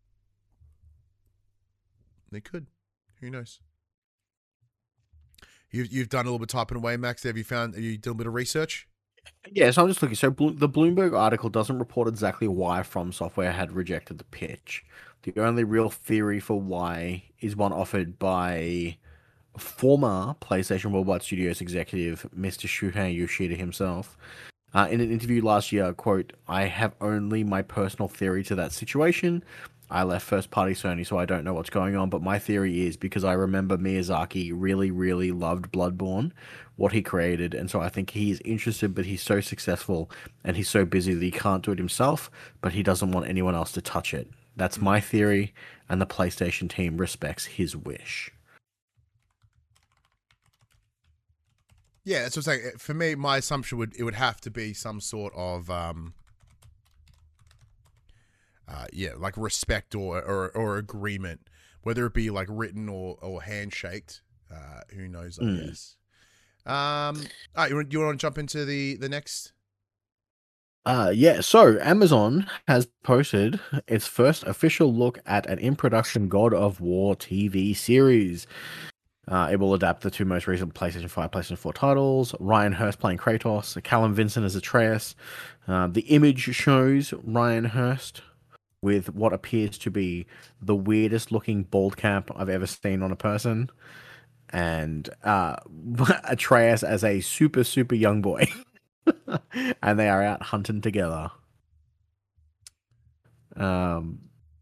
They could. Who knows? You've, you've done a little bit of typing away, Max. Have you found, have you done a bit of research? Yeah, so I'm just looking. So Blo- the Bloomberg article doesn't report exactly why From Software had rejected the pitch. The only real theory for why is one offered by former PlayStation Worldwide Studios executive Mister Shuhei Yoshida himself. Uh, in an interview last year, quote, "I have only my personal theory to that situation. I left first party Sony, so I don't know what's going on, but my theory is because I remember Miyazaki really, really loved Bloodborne, what he created, and so I think he's interested, but he's so successful and he's so busy that he can't do it himself, but he doesn't want anyone else to touch it. That's my theory, and the PlayStation team respects his wish." Yeah, that's what I'm saying. For me, my assumption would it would have to be some sort of um, uh, yeah, like respect or, or or agreement, whether it be like written or or handshaked. Uh, who knows? I Mm. guess. Um, all right, you want, you want to jump into the the next? Uh, yeah, so Amazon has posted its first official look at an in-production God of War T V series. Uh, it will adapt the two most recent PlayStation five, PlayStation four titles. Ryan Hurst playing Kratos, Callum Vincent as Atreus. Uh, the image shows Ryan Hurst with what appears to be the weirdest looking bald cap I've ever seen on a person. And uh, Atreus as a super, super young boy. And they are out hunting together. Um,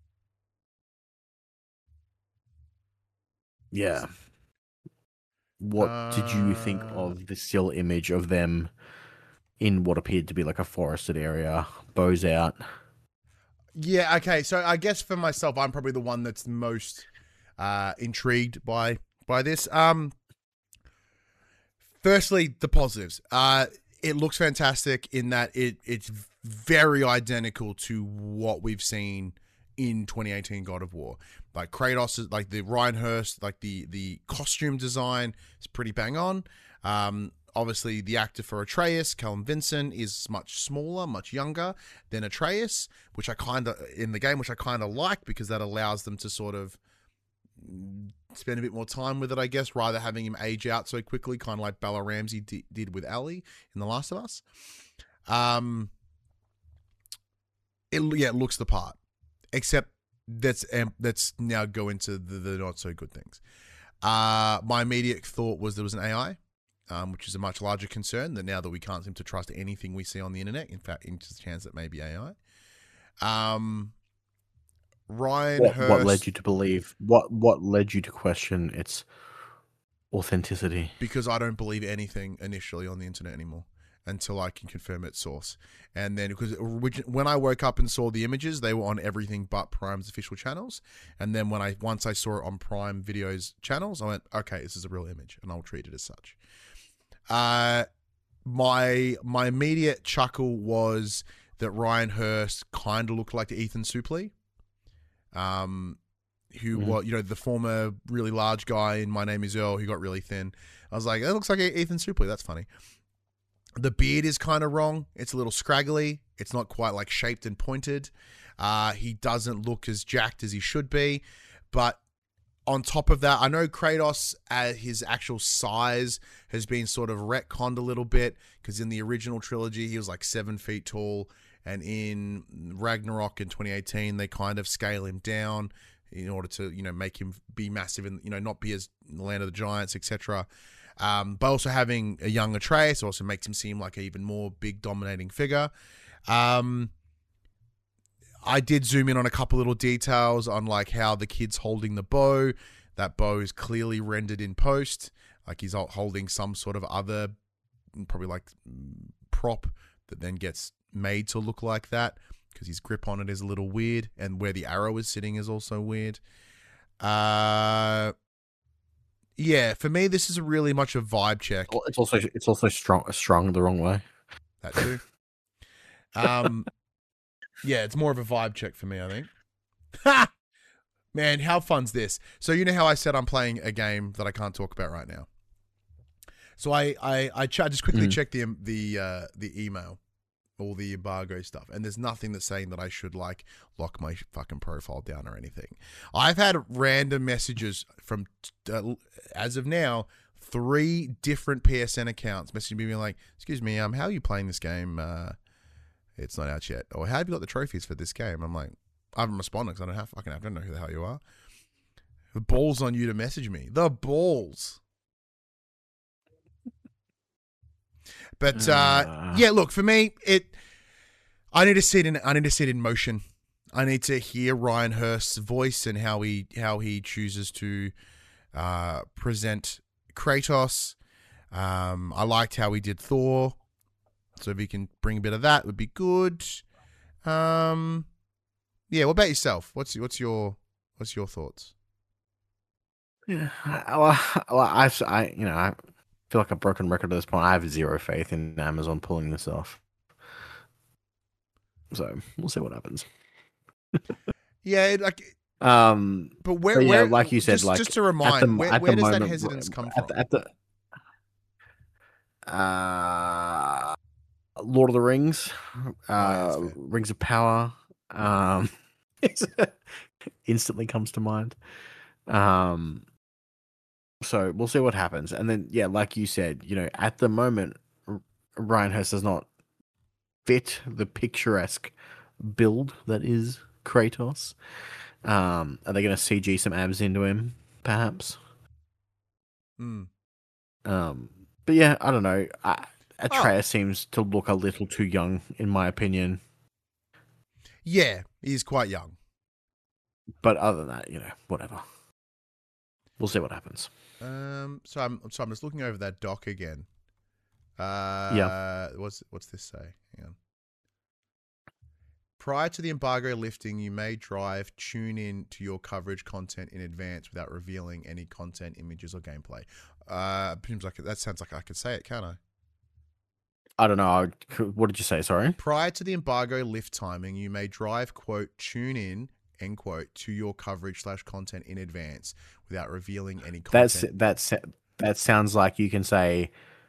yeah. What uh, did you think of the still image of them in what appeared to be like a forested area, bows out? Yeah, okay. So I guess for myself, I'm probably the one that's most uh, intrigued by by this. Um, firstly, the positives. Uh, it looks fantastic in that it it's very identical to what we've seen in twenty eighteen God of War. Like Kratos, like the Ryan Hurst, like the the costume design is pretty bang on. Um, obviously, the actor for Atreus, Callum Vincent, is much smaller, much younger than Atreus, which I kind of in the game, which I kind of like because that allows them to sort of spend a bit more time with it, I guess, rather having him age out so quickly, kind of like Bella Ramsey d- did with Ellie in The Last of Us. Um, it yeah, it looks the part, except that's um, that's now go into the, the not so good things. Uh, my immediate thought was there was an A I, um, which is a much larger concern. That now that we can't seem to trust anything we see on the internet, in fact, there's a chance that may be A I. Um, Ryan what, Hurst. What led you to believe? What What led you to question its authenticity? Because I don't believe anything initially on the internet anymore until I can confirm its source. And then because when I woke up and saw the images, they were on everything but Prime's official channels. And then when I once I saw it on Prime Video's channels, I went, okay, this is a real image, and I'll treat it as such. Uh, my my immediate chuckle was that Ryan Hurst kind of looked like Ethan Suplee. Um, who mm-hmm. was, you know, the former really large guy in My Name is Earl who got really thin. I was like, that looks like Ethan Suplee. That's funny. The beard is kind of wrong. It's a little scraggly. It's not quite like shaped and pointed. Uh, he doesn't look as jacked as he should be. But on top of that, I know Kratos, uh, his actual size has been sort of retconned a little bit because in the original trilogy, he was like seven feet tall. And in Ragnarok in twenty eighteen, they kind of scale him down in order to, you know, make him be massive and, you know, not be as Land of the Giants, et cetera. Um, but also having a young Atreus also makes him seem like an even more big dominating figure. Um, I did zoom in on a couple little details on like how the kid's holding the bow. That bow is clearly rendered in post. Like he's holding some sort of other, probably like prop that then gets made to look like that. because his grip on it is a little weird, and where the arrow is sitting is also weird. Uh, yeah, for me, this is really much a vibe check. It's also it's also strong strong the wrong way. That too. um, yeah, it's more of a vibe check for me, I think. Ha! Man, how fun's this? So you know how I said I'm playing a game that I can't talk about right now. So I I I, ch- I just quickly mm. checked the the uh, the email, all the embargo stuff, and there's nothing that's saying that I should like lock my fucking profile down or anything. I've had random messages from uh, as of now three different P S N accounts messaging me being like, "Excuse me, um, how are you playing this game? Uh, it's not out yet. Or how have you got the trophies for this game?" I'm like, I haven't responded because I don't have fucking I don't know who the hell you are. The balls on you to message me. The balls. But uh, uh, yeah, look, for me, it. I need to see it in. I need to see it in motion. I need to hear Ryan Hurst's voice and how he how he chooses to uh, present Kratos. Um, I liked how he did Thor, so if he can bring a bit of that, would be good. Um, yeah. What about yourself? What's what's your what's your thoughts? Yeah, well, I've I you know I. feel like a broken record at this point. I have zero faith in Amazon pulling this off. So we'll see what happens. yeah, like, um, but where, but yeah, where, like you said, just, like just to remind, the, where, where does moment, that hesitance come at from? The, at the uh, Lord of the Rings, uh, oh, Rings of Power, um, instantly comes to mind. Um. So we'll see what happens. And then, yeah, like you said, you know, at the moment, Ryan Hurst does not fit the picturesque build that is Kratos. Um, are they going to C G some abs into him, perhaps? Mm. Um, but yeah, I don't know. I, Atreus oh. seems to look a little too young, in my opinion. Yeah, he's quite young. But other than that, you know, whatever. We'll see what happens. Um, so I'm so I'm just looking over that doc again. Uh, yeah. What's what's this say? Hang on. Prior to the embargo lifting, you may drive tune in to your coverage content in advance without revealing any content, images, or gameplay. Uh, seems like that sounds like I could say it, can't I? I don't know. What did you say? Sorry. Prior to the embargo lift timing, you may drive quote tune in end quote to your coverage slash content in advance without revealing any content. That's that's that sounds like you can say,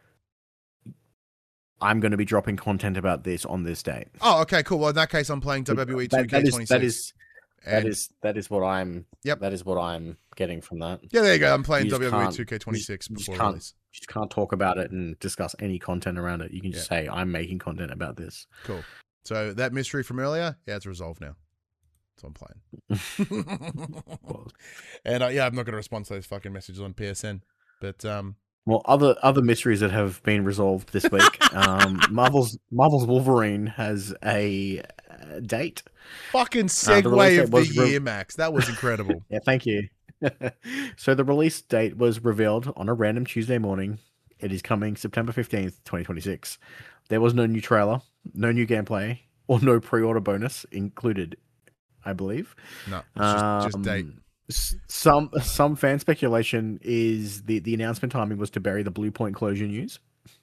I'm going to be dropping content about this on this date. Oh, okay, cool. Well, in that case, I'm playing W W E two K twenty-six. That is that is that is what I'm. Yep. That is what I'm getting from that. Yeah, there you go. I'm playing W W E two K twenty-six before release. You just can't talk about it and discuss any content around it. You can just yeah. say, I'm making content about this. Cool. So that mystery from earlier, yeah, it's resolved now. So I'm playing. and uh, yeah, I'm not going to respond to those fucking messages on P S N. But um, well, other other mysteries that have been resolved this week. um, Marvel's Marvel's Wolverine has a, a date. Fucking segue uh, the of the re- year, Max. That was incredible. Yeah, thank you. So the release date was revealed on a random Tuesday morning. It is coming September fifteenth, twenty twenty-six. There was no new trailer, no new gameplay, or no pre-order bonus included, I believe. No, it's just, um, just date. Some some fan speculation is the, the announcement timing was to bury the Blue Point closure news.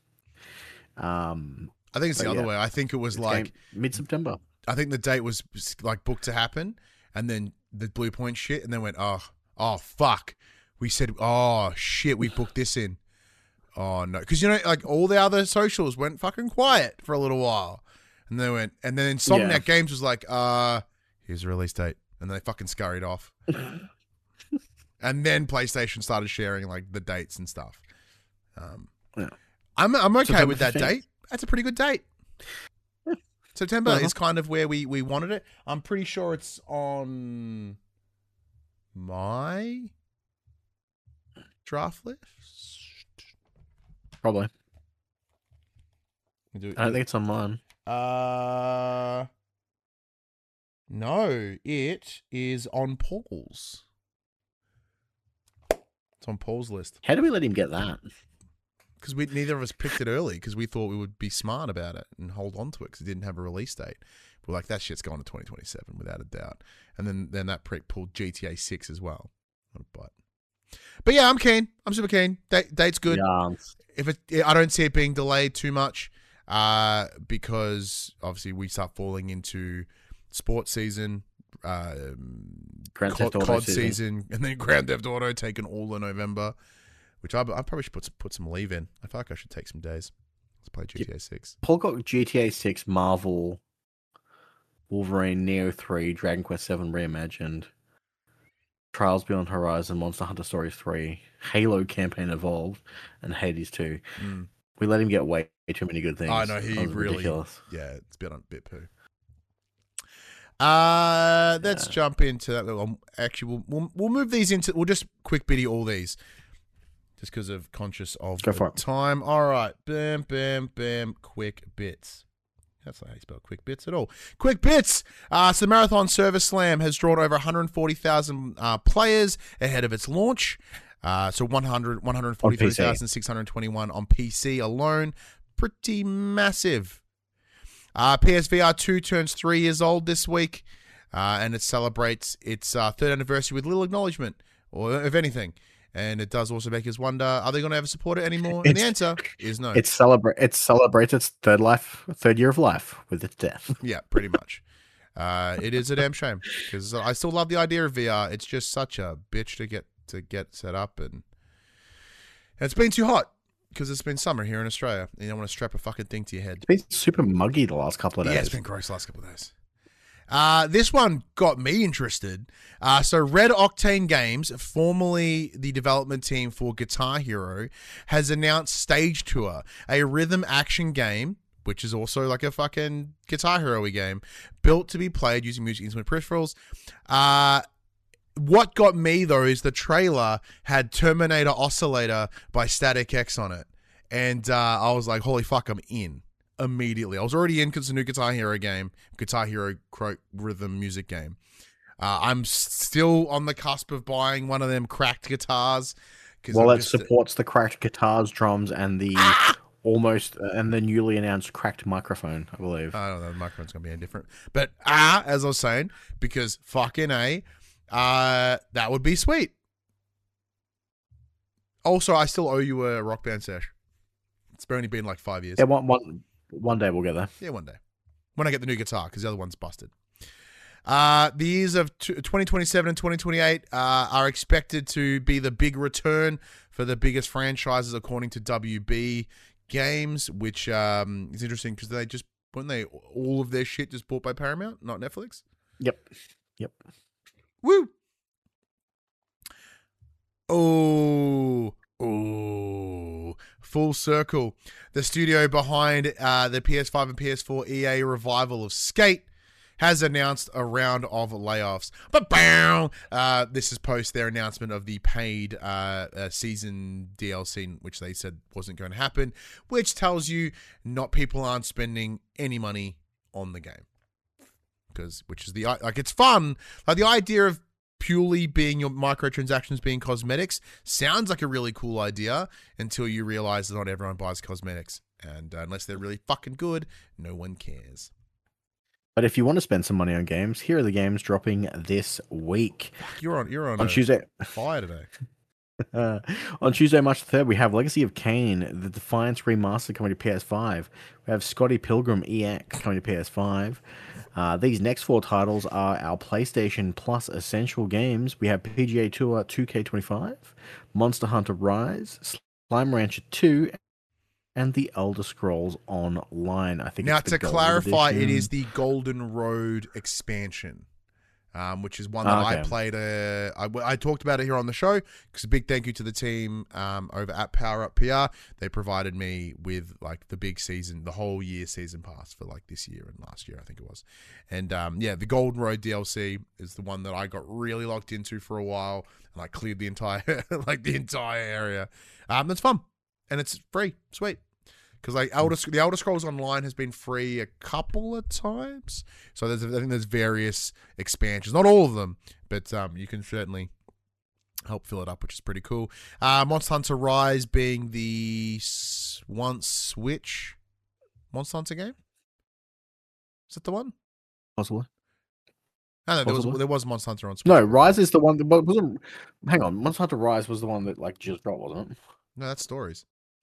Um, I think it's the yeah, other way. I think it was like mid-September. I think the date was like booked to happen, and then the Blue Point shit, and then went, oh, oh fuck. We said, oh shit, we booked this in. Oh no, because you know, like all the other socials went fucking quiet for a little while, and they went, and then Insomniac yeah. Games was like, uh, here's the release date, and they fucking scurried off. And then PlayStation started sharing like the dates and stuff. Um, yeah. I'm I'm okay September with that fifteenth. Date. That's a pretty good date. Yeah. September uh-huh. is kind of where we, we wanted it. I'm pretty sure it's on my draft list. Probably. Do, I don't think it's on mine. Uh, no, it is on Paul's. It's on Paul's list. How do we let him get that? because we neither of us picked it early because we thought we would be smart about it and hold on to it because it didn't have a release date. We're like, that shit's going to twenty twenty-seven without a doubt. And then, then that prick pulled G T A six as well. But, but yeah, I'm keen. I'm super keen. Date, date's good. Yeah. If it, I don't see it being delayed too much uh, because obviously we start falling into sports season, uh, Grand C O D, Theft Auto C O D season. season, and then Grand Theft Auto taking all of November, which I, I probably should put some, put some leave in. I feel like I should take some days. Let's play G T A six. Paul got G T A six, Marvel, Wolverine, Neo three, Dragon Quest seven Reimagined, Trials Beyond Horizon, Monster Hunter Stories three, Halo Campaign Evolved, and Hades two. Mm. We let him get way too many good things. I know, he That was really- ridiculous. Yeah, it's a bit on bit poo. Uh, let's Yeah. jump into that little. Actually, we'll, we'll we'll move these into. We'll just quick bitty all these, just because of conscious of Go the for it. time. All right, bam, bam, bam. Quick bits. That's not how you spell quick bits at all. Quick bits. Uh, so the Marathon Service Slam has drawn over one hundred forty thousand uh, players ahead of its launch. Uh, so one hundred, one hundred forty-three thousand six hundred twenty-one on P C alone. Pretty massive. Uh, P S V R two turns three years old this week, uh, and it celebrates its uh, third anniversary with little acknowledgement, or if anything. And it does also make us wonder, are they going to ever support it anymore? And the It's- answer is no. It celebrate it celebrates its third life, third year of life with its death. Yeah, pretty much. Uh, it is a damn shame because I still love the idea of V R. It's just such a bitch to get to get set up, and, and it's been too hot because it's been summer here in Australia. And you don't want to strap a fucking thing to your head. It's been super muggy the last couple of days. Yeah, it's been gross the last couple of days. Uh, this one got me interested. Uh, so Red Octane Games, formerly the development team for Guitar Hero, has announced Stage Tour, a rhythm action game, which is also like a fucking Guitar Hero-y game, built to be played using music instrument peripherals. Uh, what got me, though, is the trailer had Terminator Oscillator by Static X on it. And uh, I was like, holy fuck, I'm in. Immediately. I was already in because it's a new Guitar Hero game, Guitar Hero cro- rhythm music game. Uh, I'm still on the cusp of buying one of them cracked guitars. Well, I'm it just- supports the cracked guitars, drums, and the Ah! almost uh, and the newly announced cracked microphone, I believe. I don't know, the microphone's going to be any different. But, ah, as I was saying, because fucking A, uh, that would be sweet. Also, I still owe you a Rock Band sesh. It's only been like five years. yeah, one, one, one day we'll get there. Yeah, one day. When I get the new guitar, because the other one's busted. Uh, the years of t- twenty twenty-seven and twenty twenty-eight uh, are expected to be the big return for the biggest franchises, according to W B Games, which um, is interesting because they just, weren't they, all of their shit just bought by Paramount, not Netflix? Yep. Yep. Woo! Oh, oh, full circle. The studio behind uh, the P S five and P S four E A revival of Skate has announced a round of layoffs. But bow, uh, this is post their announcement of the paid uh, uh, season D L C, which they said wasn't going to happen, which tells you not people aren't spending any money on the game. Because, which is the, like, it's fun. Like, the idea of purely being your microtransactions being cosmetics sounds like a really cool idea until you realize that not everyone buys cosmetics. And uh, unless they're really fucking good, no one cares. But if you want to spend some money on games, here are the games dropping this week. You're on, you're on, On a Tuesday, fire today. uh, on Tuesday, March third, we have Legacy of Kain, the Defiance Remastered coming to P S five. We have Scotty Pilgrim E X coming to P S five. Uh, these next four titles are our PlayStation Plus Essential games. We have P G A Tour two K twenty-five, Monster Hunter Rise, Slime Rancher two, and The Elder Scrolls Online. I think Now, it's the to Gold clarify, it Edition. is the Golden Road expansion, um, which is one that Ah, I okay. played. Uh, I, I talked about it here on the show because a big thank you to the team um, over at Power Up P R. They provided me with like the big season, the whole year season pass for like this year and last year, I think it was. And um, yeah, the Golden Road D L C is the one that I got really locked into for a while, and I cleared the entire like the entire area. Um, it's fun and it's free, sweet. Because like Elder, the Elder Scrolls Online has been free a couple of times, so there's I think there's various expansions, not all of them, but um, you can certainly help fill it up, which is pretty cool. Uh, Monster Hunter Rise being the s- once Switch Monster Hunter game. Is that the one? Possibly. No, no, there was Possibly. there was Monster Hunter on Switch. No, Rise is the one that wa- wasn't. Hang on, Monster Hunter Rise was the one that like just dropped, wasn't it? No, that's Stories.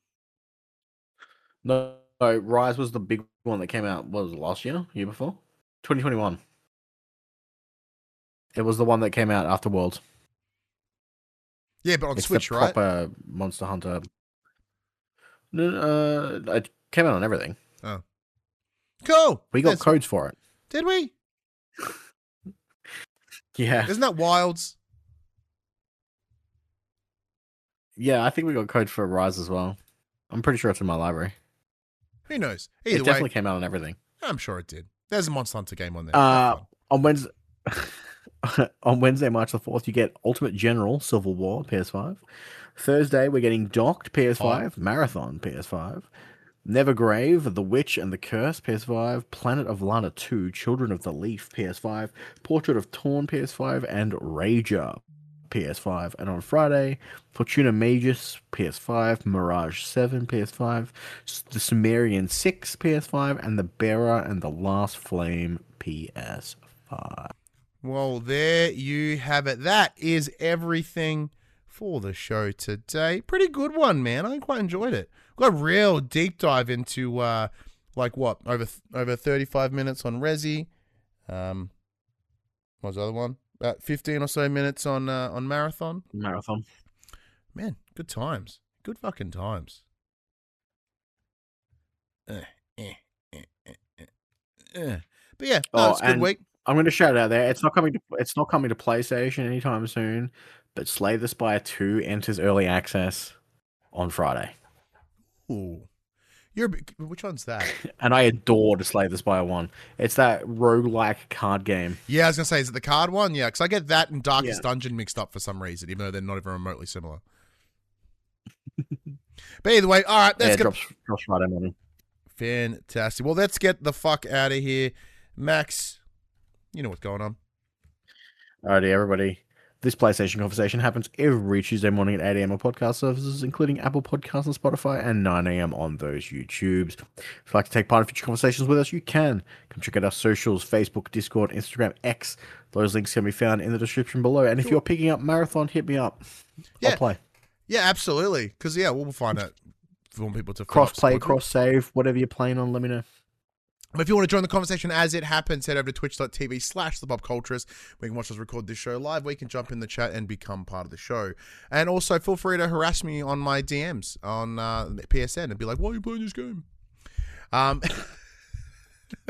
No, no, Rise was the big one that came out. What was it, last year? Year before? twenty twenty-one. It was the one that came out after Worlds. Yeah, but on It's Switch, the right? proper Monster Hunter. No, uh, it came out on everything. Oh, cool. We got That's- codes for it. Did we? Yeah, Isn't that Wilds? yeah. I think we got codes for Rise as well. I'm pretty sure it's in my library. Who knows? It Either way, definitely came out on everything. I'm sure it did. There's a Monster Hunter game on there. Uh, Have fun. on Wednesday, on Wednesday, March the fourth, you get Ultimate General Civil War P S five. Thursday, we're getting Docked P S five, Marathon P S five, Nevergrave, The Witch and the Curse P S five, Planet of Lana two, Children of the Leaf P S five, Portrait of Torn P S five, and Rager P S five. And on Friday, Fortuna Magus P S five, Mirage seven P S five, S- the Sumerian six P S five, and the Bearer and the Last Flame P S five. Well, there you have it. That is everything for the show today. Pretty good one, man. I quite enjoyed it. Got a real deep dive into uh, like what over th- over thirty-five minutes on Resi. Um, what was the other one? About fifteen or so minutes on uh, on Marathon. Marathon. Man, good times. Good fucking times. Eh, eh, eh, eh, eh, eh. But yeah, no, Oh, it's a good and- week. I'm going to shout it out there. It's not coming to it's not coming to PlayStation anytime soon, but Slay the Spire two enters early access on Friday. Ooh. You're a bit, which one's that? And I adore to Slay the Spire one. It's that roguelike card game. Yeah, I was gonna say, is it the card one? Yeah, because I get that and Darkest Yeah. Dungeon mixed up for some reason, even though they're not even remotely similar. But either way, all right, Yeah, let's it get drops, drops Friday morning. fantastic. Well, let's get the fuck out of here, Max. You know what's going on. Alrighty, everybody. This PlayStation conversation happens every Tuesday morning at eight a.m. on podcast services, including Apple Podcasts and Spotify, and nine a.m. on those YouTubes. If you'd like to take part in future conversations with us, you can. Come check out our socials, Facebook, Discord, Instagram, X. Those links can be found in the description below. And if you're picking up Marathon, hit me up. Yeah. I'll play. Yeah, absolutely. Because yeah, we'll find out if we want people to fill up Cross-play, support groups. cross-save, whatever you're playing on, let me know. But if you want to join the conversation as it happens, head over to twitch.tv slash the Pop Culturist. We can watch us record this show live. We can jump in the chat and become part of the show. And also feel free to harass me on my D Ms on uh, P S N and be like, why are you playing this game? Um, So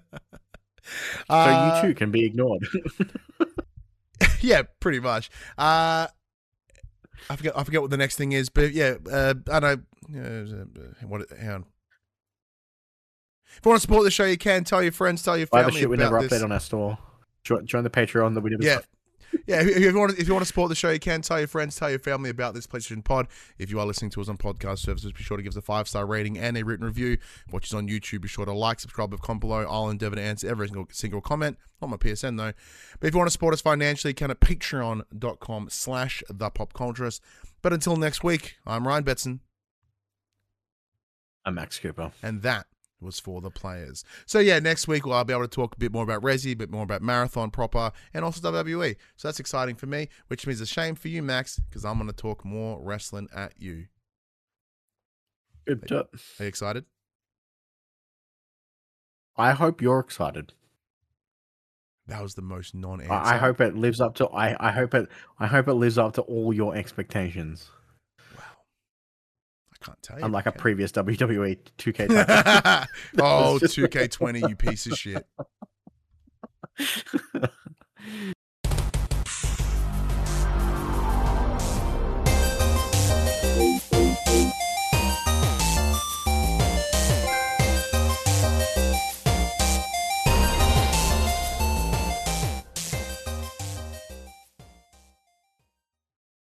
uh, you too can be ignored. yeah, pretty much. Uh, I forget. I forget what the next thing is, but yeah, uh, I don't know. Uh, what? Hang on. If you want to support the show, you can. Tell your friends, tell your Buy the family shit we about never this. update on our store. Join, join the Patreon that we never. Yeah. Yeah, if you want to, if you want to support the show, you can. Tell your friends, tell your family about this PlayStation Pod. If you are listening to us on podcast services, be sure to give us a five-star rating and a written review. Watch us on YouTube, be sure to like, subscribe, with comment below. I'll endeavor to answer every single, single comment. Not my P S N, though. But if you want to support us financially, you can at patreon.com slash thepopculturist. But until next week, I'm Ryan Betson, I'm Max Cooper. and that was for the players. So yeah, next week well, I'll be able to talk a bit more about Resi, a bit more about Marathon proper, and also W W E. So that's exciting for me, which means a shame for you, Max, because I'm going to talk more wrestling at you. Good. Are you excited? I hope you're excited. That was the most non-answer. I, I hope it lives up to. I, I hope it. I hope it lives up to all your expectations. Wow. I can't tell you. Unlike a can previous W W E two K title. Oh, two K twenty, you piece of shit.